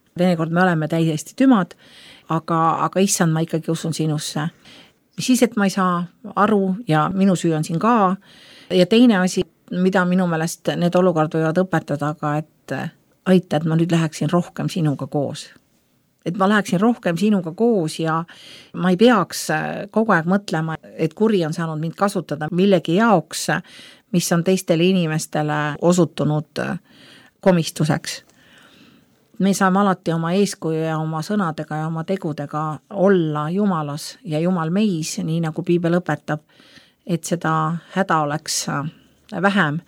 teinekord me oleme täiesti tümad, aga, aga issand, ma ikkagi usun sinusse. Siis, et ma ei saa aru ja minu süü on siin ka. Ja teine asi, mida minu meelest need olukord võivad õpetada, aga et aita, et ma nüüd läheksin rohkem sinuga koos. Et ma läheksin rohkem sinuga koos ja ma ei peaks kogu aeg mõtlema, et kuri on saanud mind kasutada millegi jaoks, mis on teistele inimestele osutunud komistuseks. Me saame alati oma eeskuju ja oma sõnadega ja oma tegudega olla Jumalas ja Jumal meis, nii nagu Piibel õpetab, et seda häda oleks vähem.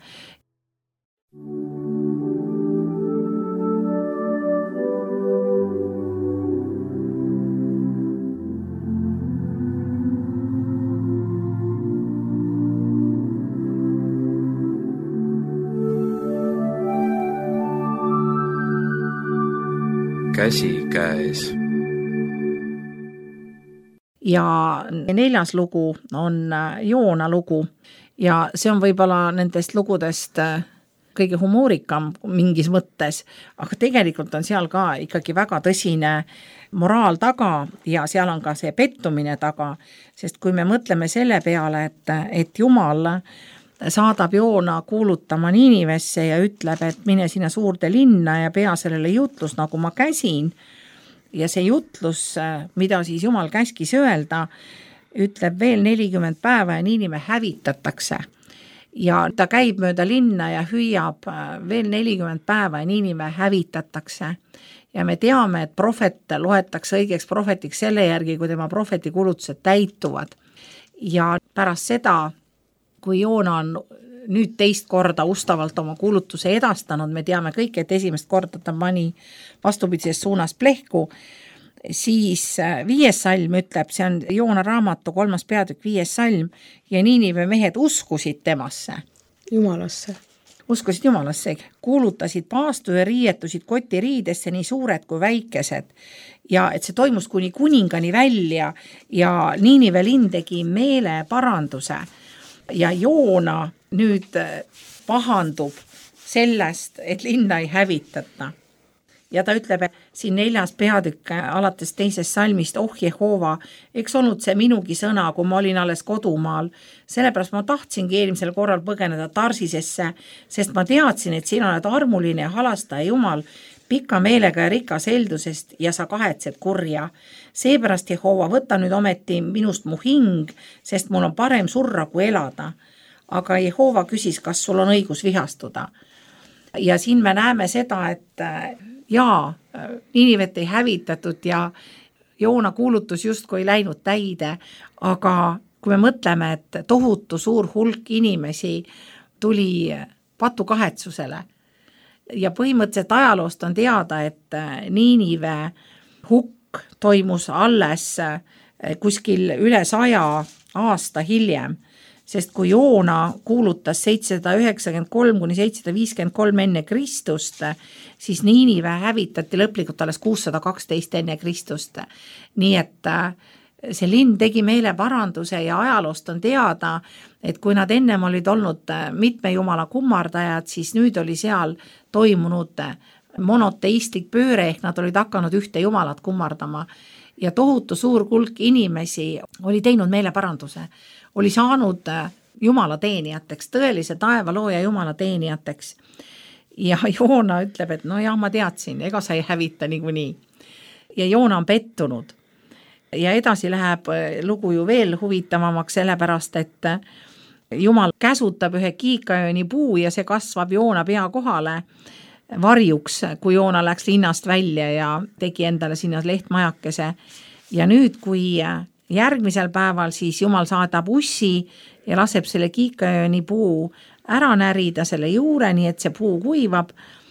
Käsi käes. Ja neljas lugu on Joona lugu ja see on võib-olla nendest lugudest kõige humoorikam mingis mõttes, aga tegelikult on seal ka ikkagi väga tõsine moraal taga ja seal on ka see pettumine taga, sest kui me mõtleme selle peale, et, et Jumal saadab Joona kuulutama Niinivesse ja ütleb, et mine sinna suurde linna ja pea sellele jutlus, nagu ma käsin. Ja see jutlus, mida siis Jumal käskis öelda, ütleb veel nelikümmend päeva ja Niinive hävitatakse. Ja ta käib mööda linna ja hüüab veel nelikümmend päeva ja Niinive hävitatakse. Ja me teame, et prohvet loetakse õigeks prohvetiks selle järgi, kui tema prohveti kulutused täituvad. Ja pärast seda, kui Joona on nüüd teist korda ustavalt oma kuulutuse edastanud, me teame kõik, et esimest korda ta pani vastupidises suunas plehku, siis viies salm ütleb, see on Joona raamatu kolmas peatükk viies salm, ja Niinive mehed uskusid temasse. Jumalasse. Uskusid Jumalasse, kuulutasid paastu ja riietusid kotiriidesse nii suured kui väikesed. Ja et see toimus kuni kuningani välja ja Niinive linn tegi meele paranduse. Ja Joona nüüd pahandub sellest, et linna ei hävitata. Ja ta ütleb, et siin neljas peatükk alates teisest salmist, oh Jehova, eks olnud see minugi sõna, kui ma olin alles kodumaal. Sellepärast ma tahtsingi eelmisel korral põgeneda Tarsisesse, sest ma teadsin, et sina oled armuline ja halastaja Jumal, pikka meelega ja rikas heldusest ja sa kahetsed kurja. Seepärast, Jehova, võta nüüd ometi minust mu hing, sest mul on parem surra kui elada. Aga Jehova küsis, kas sul on õigus vihastuda. Ja siin me näeme seda, et jaa, Niinivet ei hävitatud ja Joona kuulutus justkui ei läinud täide, aga kui me mõtleme, et tohutu suur hulk inimesi tuli patukahetsusele, ja põhimõtteliselt ajaloost on teada, et Niinive hukk toimus alles kuskil üle saja aasta hiljem, sest kui Joona kuulutas seitsesada üheksakümmend kolm kuni seitsesada viiskümmend kolm enne Kristust, siis Niinive hävitati lõplikult alles kuussada kaksteist enne Kristust. Nii et see linn tegi meile paranduse ja ajaloost on teada, et kui nad ennem olid olnud mitme jumala kummardajad, siis nüüd oli seal toimunud monoteistlik pööre, ehk nad olid hakanud ühte jumalat kummardama. Ja tohutu suur hulk inimesi oli teinud meile paranduse, oli saanud jumala teenijateks, tõelise taevalooja jumala teenijateks. Ja Joona ütleb, et no jah, ma teadsin, ega sa ei hävita niikuinii. Ja Joona on pettunud. Ja edasi läheb lugu ju veel huvitavamaks sellepärast, et Jumal käsutab ühe kiikajöni puu ja see kasvab Joona pea kohale varjuks, kui Joona läks linnast välja ja tegi endale sinna lehtmajakese. Ja nüüd, kui järgmisel päeval siis Jumal saadab ussi ja laseb selle kiikajöni puu ära närida selle juure, nii et see puu kuivab,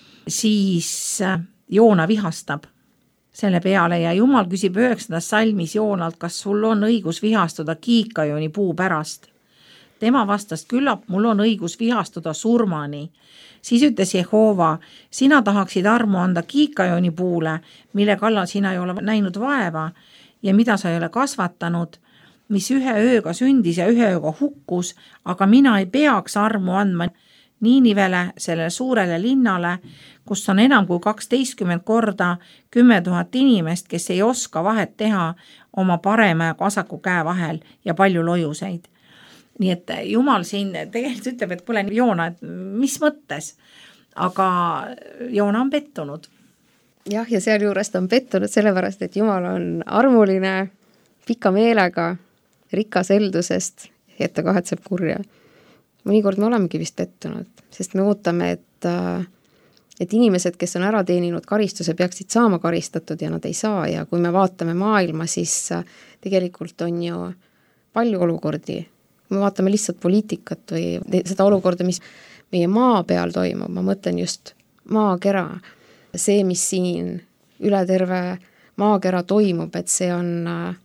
siis Joona vihastab selle peale ja Jumal küsib üheksandas salmis Joonalt, kas sul on õigus vihastuda kiikajöni puu pärast. Tema vastas, küllap mul on õigus vihastuda surmani. Siis ütles Jehova, sina tahaksid armu anda kiikajöni puule, mille kallal sina ei ole näinud vaeva ja mida sa ei ole kasvatanud, mis ühe ööga sündis ja ühe ööga hukkus, aga mina ei peaks armu andma Niinivele, sellele suurele linnale, kus on enam kui kaksteistkümmend korda kümme tuhat inimest, kes ei oska vahet teha oma parema ja vasaku käe vahel ja palju lojuseid. Nii et Jumal siin tegelikult ütleb, et kuule Joona, et mis mõttes, aga Joona on pettunud. jah, ja seal juures ta on pettunud sellepärast, et Jumal on armuline, pika meelega, rikas eldusest, et ta kahetseb kurja. Mõnikord me olemegi vist pettunud, sest me ootame, et, et inimesed, kes on ära teeninud karistuse, peaksid saama karistatud ja nad ei saa. Ja kui me vaatame maailma, siis tegelikult on ju palju olukordi. Kui me vaatame lihtsalt poliitikat või seda olukorda, mis meie maa peal toimub, ma mõtlen just maakera, see, mis siin üle terve maakera toimub, et see on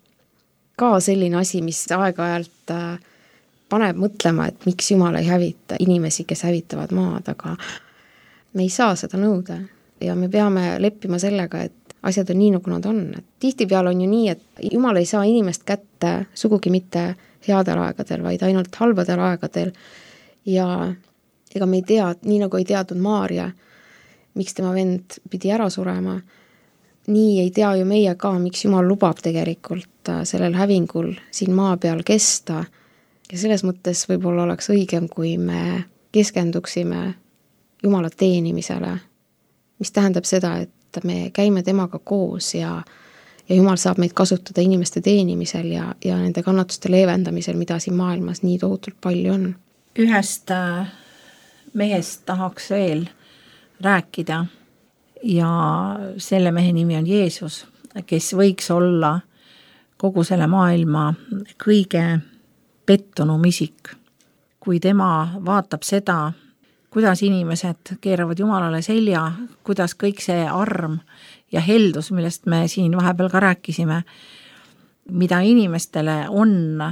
ka selline asi, mis aeg-ajalt paneb mõtlema, et miks Jumal ei hävita inimesi, kes hävitavad maad, aga me ei saa seda nõuda ja me peame leppima sellega, et asjad on nii, nagu nad on. Tihtipeale on ju nii, et Jumal ei saa inimest kätte sugugi mitte headel aegadel, vaid ainult halbadel aegadel ja ega me ei tea, nii nagu ei teadnud Maarja, miks tema vend pidi ära surema, nii ei tea ju meie ka, miks Jumal lubab tegelikult sellel hävingul siin maa peal kesta ja selles mõttes võib-olla oleks õigem, kui me keskenduksime Jumala teenimisele, mis tähendab seda, et me käime temaga koos ja ja Jumal saab meid kasutada inimeste teenimisel ja, ja nende kannatuste leevendamisel, mida siin maailmas nii tohutult palju on. Ühest mehest tahaks veel rääkida ja selle mehe nimi on Jeesus, kes võiks olla kogu selle maailma kõige pettunum isik. Kui tema vaatab seda, kuidas inimesed keeravad Jumalale selja, kuidas kõik see arm ja heldus, millest me siin vahepeal ka rääkisime, mida inimestele on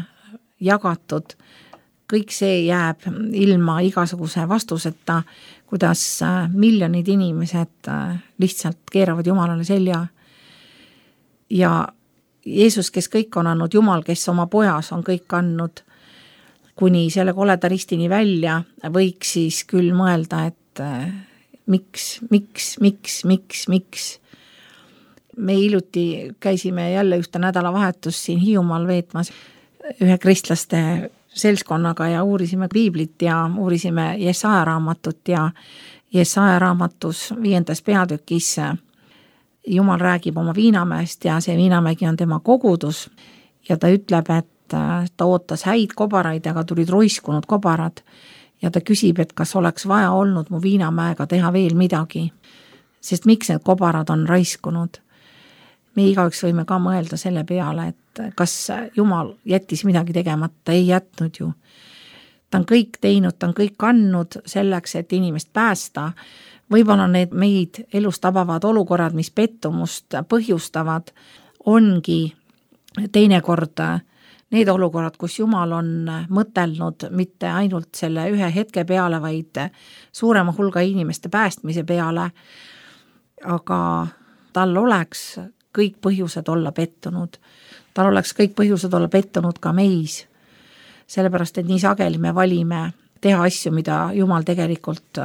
jagatud, kõik see jääb ilma igasuguse vastuseta, kuidas miljonid inimesed lihtsalt keeravad Jumalale selja. Ja Jeesus, kes kõik on andnud, Jumal, kes oma pojas on kõik andnud, kuni selle koleda ristini välja, võiks siis küll mõelda, et miks, miks, miks, miks, miks. Me hiljuti käisime jälle ühte nädalavahetus siin Hiiumaal veetmas ühe kristlaste seltskonnaga ja uurisime piiblit ja uurisime Jesaja raamatut ja Jesaja raamatus viiendas peatükis Jumal räägib oma Viinamäest ja see Viinamägi on tema kogudus ja ta ütleb, et ta ootas häid kobaraid, aga tulid roiskunud kobarad ja ta küsib, et kas oleks vaja olnud mu Viinamäega teha veel midagi, sest miks need kobarad on raiskunud. Me igaüks võime ka mõelda selle peale, et kas Jumal jättis midagi tegemata, ei jätnud ju. Ta on kõik teinud, ta on kõik andnud selleks, et inimest päästa. Võib-olla need meid elus tabavad olukorrad, mis pettumust põhjustavad, ongi teinekord need olukorrad, kus Jumal on mõtelnud mitte ainult selle ühe hetke peale, vaid suurema hulga inimeste päästmise peale, aga tal oleks kõik põhjused olla pettunud. Tal oleks kõik põhjused olla pettunud ka meis, sellepärast, et nii sageli me valime teha asju, mida Jumal tegelikult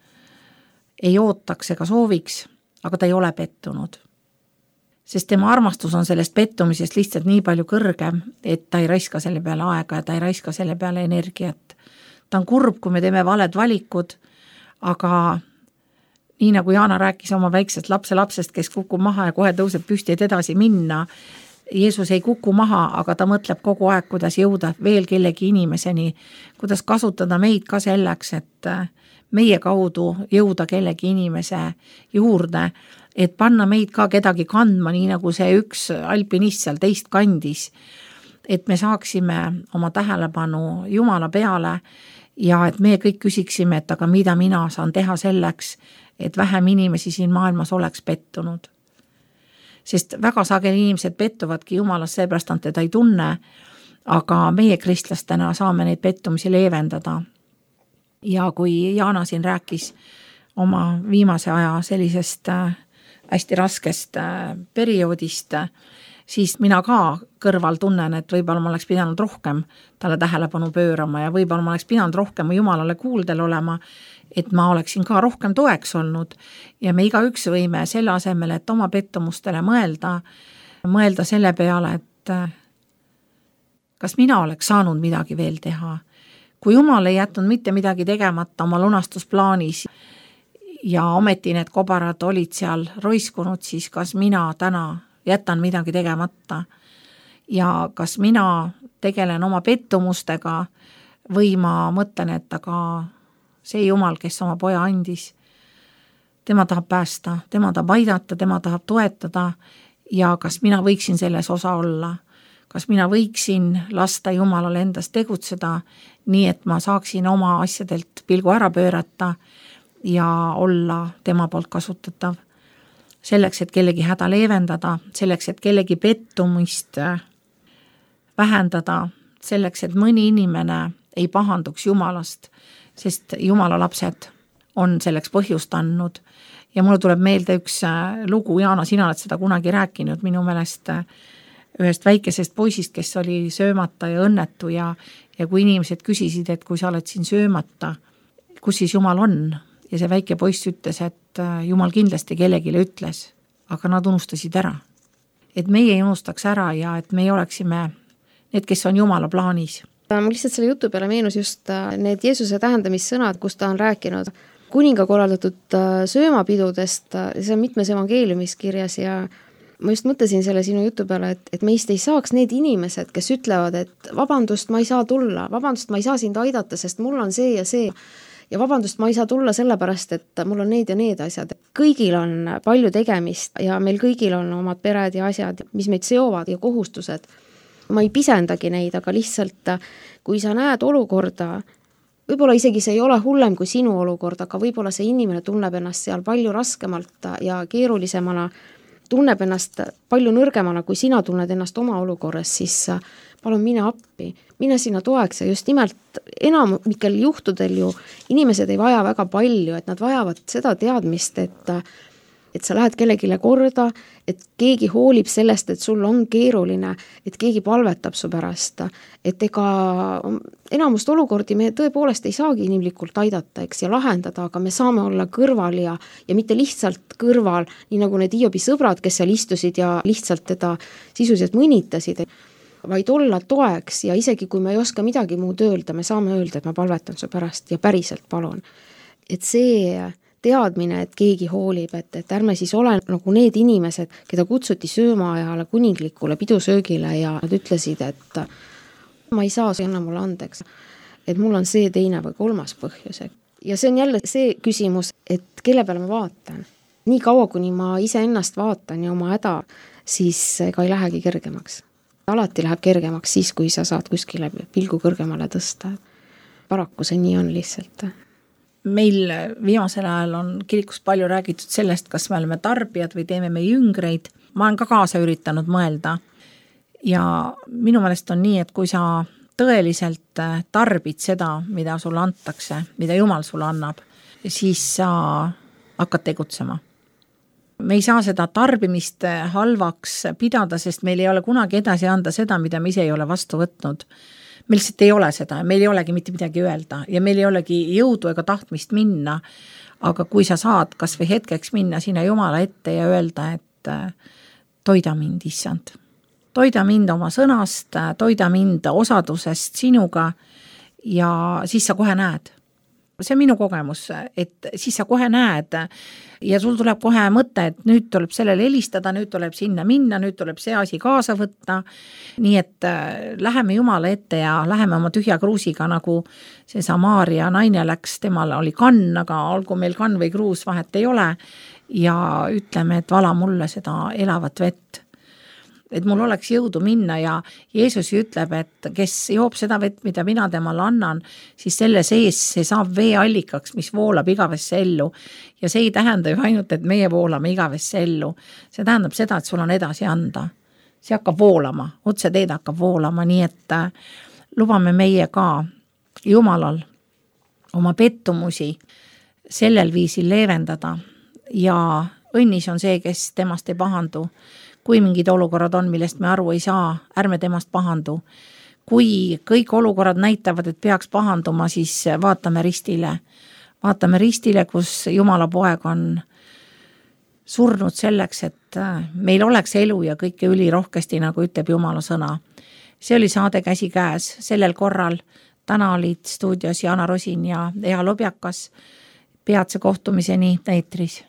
ei ootaks ega sooviks, aga ta ei ole pettunud. Sest tema armastus on sellest pettumisest lihtsalt nii palju kõrgem, et ta ei raiska selle peale aega ja ta ei raiska selle peale energiat. Ta on kurb, kui me teeme valed valikud, aga nii nagu Jaana rääkis oma väiksest lapse lapsest, kes kukub maha ja kohe tõuseb püsti, et edasi minna. Jeesus ei kuku maha, aga ta mõtleb kogu aeg, kuidas jõuda veel kellegi inimeseni, kuidas kasutada meid ka selleks, et meie kaudu jõuda kellegi inimese juurde, et panna meid ka kedagi kandma, nii nagu see üks alpinist seal teist kandis, et me saaksime oma tähelepanu Jumala peale ja et me kõik küsiksime, et aga mida mina saan teha selleks, et vähem inimesi siin maailmas oleks pettunud. Sest väga sageli inimesed pettuvadki Jumalast, seepärast nad teda ei tunne, aga meie kristlastena saame neid pettumisi leevendada. Ja kui Jaana siin rääkis oma viimase aja sellisest hästi raskest perioodist, siis mina ka kõrval tunnen, et võib-olla ma oleks pidanud rohkem talle tähelepanu pöörama ja võib-olla ma oleks pidanud rohkem Jumalale kuuldel olema et ma oleksin ka rohkem toeks olnud ja me igaüks võime selle asemel, et oma pettumustele mõelda, mõelda selle peale, et kas mina oleks saanud midagi veel teha. Kui Jumal ei jätnud mitte midagi tegemata oma lunastusplaanis ja ometi need kobarad olid seal roiskunud, siis kas mina täna jätan midagi tegemata ja kas mina tegelen oma pettumustega või ma mõtlen, et aga see Jumal, kes oma poja andis, tema tahab päästa, tema tahab aidata, tema tahab toetada ja kas mina võiksin selles osa olla, kas mina võiksin lasta Jumalal endast tegutseda, nii et ma saaksin oma asjadelt pilgu ära pöörata ja olla tema poolt kasutatav. Selleks, et kellegi häda leevendada, selleks, et kellegi pettumist vähendada, selleks, et mõni inimene ei pahanduks Jumalast, sest Jumala lapsed on selleks põhjust andnud. Ja mulle tuleb meelde üks lugu, Jaana, sina oled seda kunagi rääkinud, minu meelest ühest väikesest poisist, kes oli söömata ja õnnetu ja, ja kui inimesed küsisid, et kui sa oled siin söömata, kus siis Jumal on? Ja see väike poiss ütles, et Jumal kindlasti kellegile ütles, aga nad unustasid ära. Et meie ei unustaks ära ja et meie oleksime need, kes on Jumala plaanis. Mul lihtsalt selle jutu peale meenus just need Jeesuse tähendamissõnad, kus ta on rääkinud kuninga korraldatud söömapidudest, see on mitmes evangeeliumis kirjas ja ma just mõtlesin selle sinu jutu peale, et, et meist ei saaks need inimesed, kes ütlevad, et vabandust, ma ei saa tulla, vabandust, ma ei saa sind aidata, sest mul on see ja see ja vabandust, ma ei saa tulla sellepärast, et mul on need ja need asjad. Kõigil on palju tegemist ja meil kõigil on omad pered ja asjad, mis meid seovad ja kohustused. Ma ei pisendagi neid, aga lihtsalt kui sa näed olukorda, võib-olla isegi see ei ole hullem kui sinu olukord, aga võib-olla see inimene tunneb ennast seal palju raskemalt ja keerulisemana, tunneb ennast palju nõrgemana, kui sina tunned ennast oma olukorras, siis palun mine appi, mine sinna toeks ja just nimelt enamikel juhtudel ju inimesed ei vaja väga palju, et nad vajavad seda teadmist, et, et sa lähed kellegile korda, et keegi hoolib sellest, et sul on keeruline, et keegi palvetab su pärast, et ega enamust olukordi me tõepoolest ei saagi inimlikult aidata, eks, ja lahendada, aga me saame olla kõrval ja, ja mitte lihtsalt kõrval, nii nagu need Hiobi sõbrad, kes seal istusid ja lihtsalt teda sisuliselt mõnitasid, vaid olla toeks ja isegi kui me ei oska midagi muud öelda, me saame öelda, et ma palvetan su pärast ja päriselt palun. Et see teadmine, et keegi hoolib, et, et ärme siis ole nagu need inimesed, keda kutsuti söömaajale kuninglikule pidusöögile ja nad ütlesid, et ma ei saa, see anna mulle andeks, et mul on see teine või kolmas põhjus. Ja see on jälle see küsimus, et kelle peale ma vaatan. Nii kaua, kuni ma ise ennast vaatan ja oma häda, siis ega ei lähegi kergemaks. Alati läheb kergemaks siis, kui sa saad kuskile pilgu kõrgemale tõsta. Paraku see nii on lihtsalt. Meil viimasel ajal on kirikus palju räägitud sellest, kas me oleme tarbijad või teeme me jüngreid. Ma olen ka kaasa üritanud mõelda. Ja minu meelest on nii, et kui sa tõeliselt tarbid seda, mida sulle antakse, mida Jumal sulle annab, siis sa hakkad tegutsema. Me ei saa seda tarbimist halvaks pidada, sest meil ei ole kunagi edasi anda seda, mida me ise ei ole vastu võtnud. Meil lihtsalt ei ole seda, meil ei olegi mitte midagi öelda ja meil ei olegi jõudu ega tahtmist minna, aga kui sa saad kas või hetkeks minna sinna Jumala ette ja öelda, et toida mind, issand. Toida mind oma sõnast, toida mind osadusest sinuga ja siis sa kohe näed. See on minu kogemus, et siis sa kohe näed ja sul tuleb kohe mõte, et nüüd tuleb sellele helistada, nüüd tuleb sinna minna, nüüd tuleb see asi kaasa võtta. Nii et läheme Jumala ette ja läheme oma tühja kruusiga, nagu see Samaaria naine läks, temal oli kann, aga olgu meil kann või kruus, vahet ei ole. Ja ütleme, et vala mulle seda elavat vett. Et mul oleks jõudu minna ja Jeesus ütleb, et kes joob seda vett, mida mina temale annan, siis selle sees see saab veeallikaks, mis voolab igavesse ellu. Ja see ei tähenda ju ainult, et meie voolame igavesse ellu. See tähendab seda, et sul on edasi anda. See hakkab voolama, otse teed hakkab voolama, nii et lubame meie ka Jumalal oma pettumusi sellel viisil leevendada ja õnnis on see, kes temast ei pahandu. Kui mingid olukorrad on, millest me aru ei saa, ärme temast pahandu. Kui kõik olukorrad näitavad, et peaks pahanduma, siis vaatame ristile. vaatame ristile, kus Jumala poeg on surnud selleks, et meil oleks elu ja kõike ülirohkesti, nagu ütleb Jumala sõna. See oli saade Käsikäes sellel korral. Täna olid stuudios Jana Rosin ja Ea Lobjakas. Peatse kohtumiseni eetris.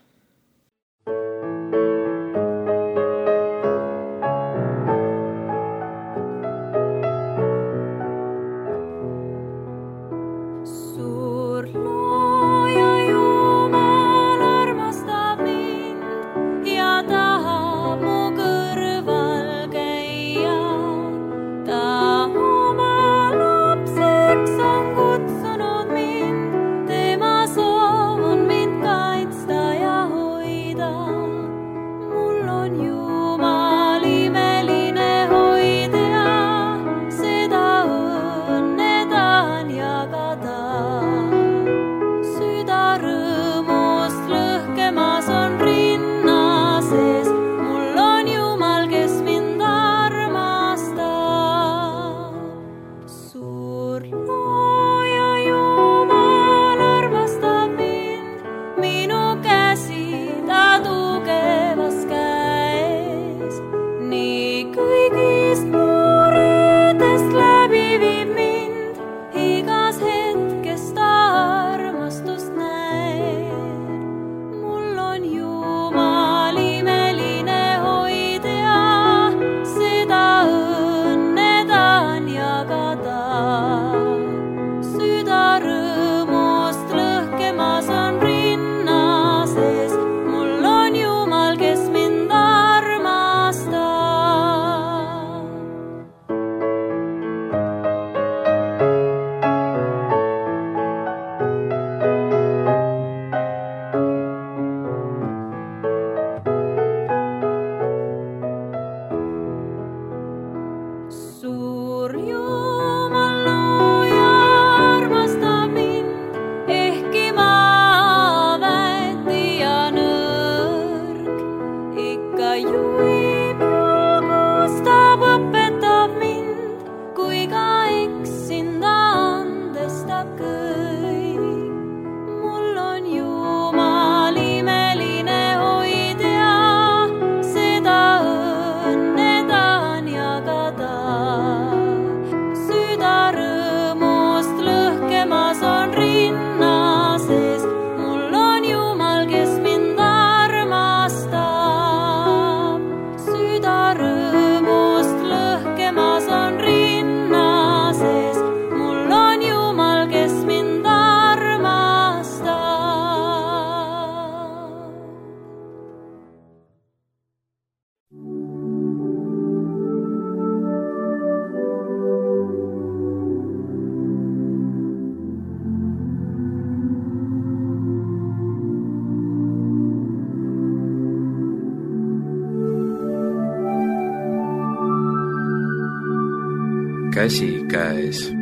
Käsikäes.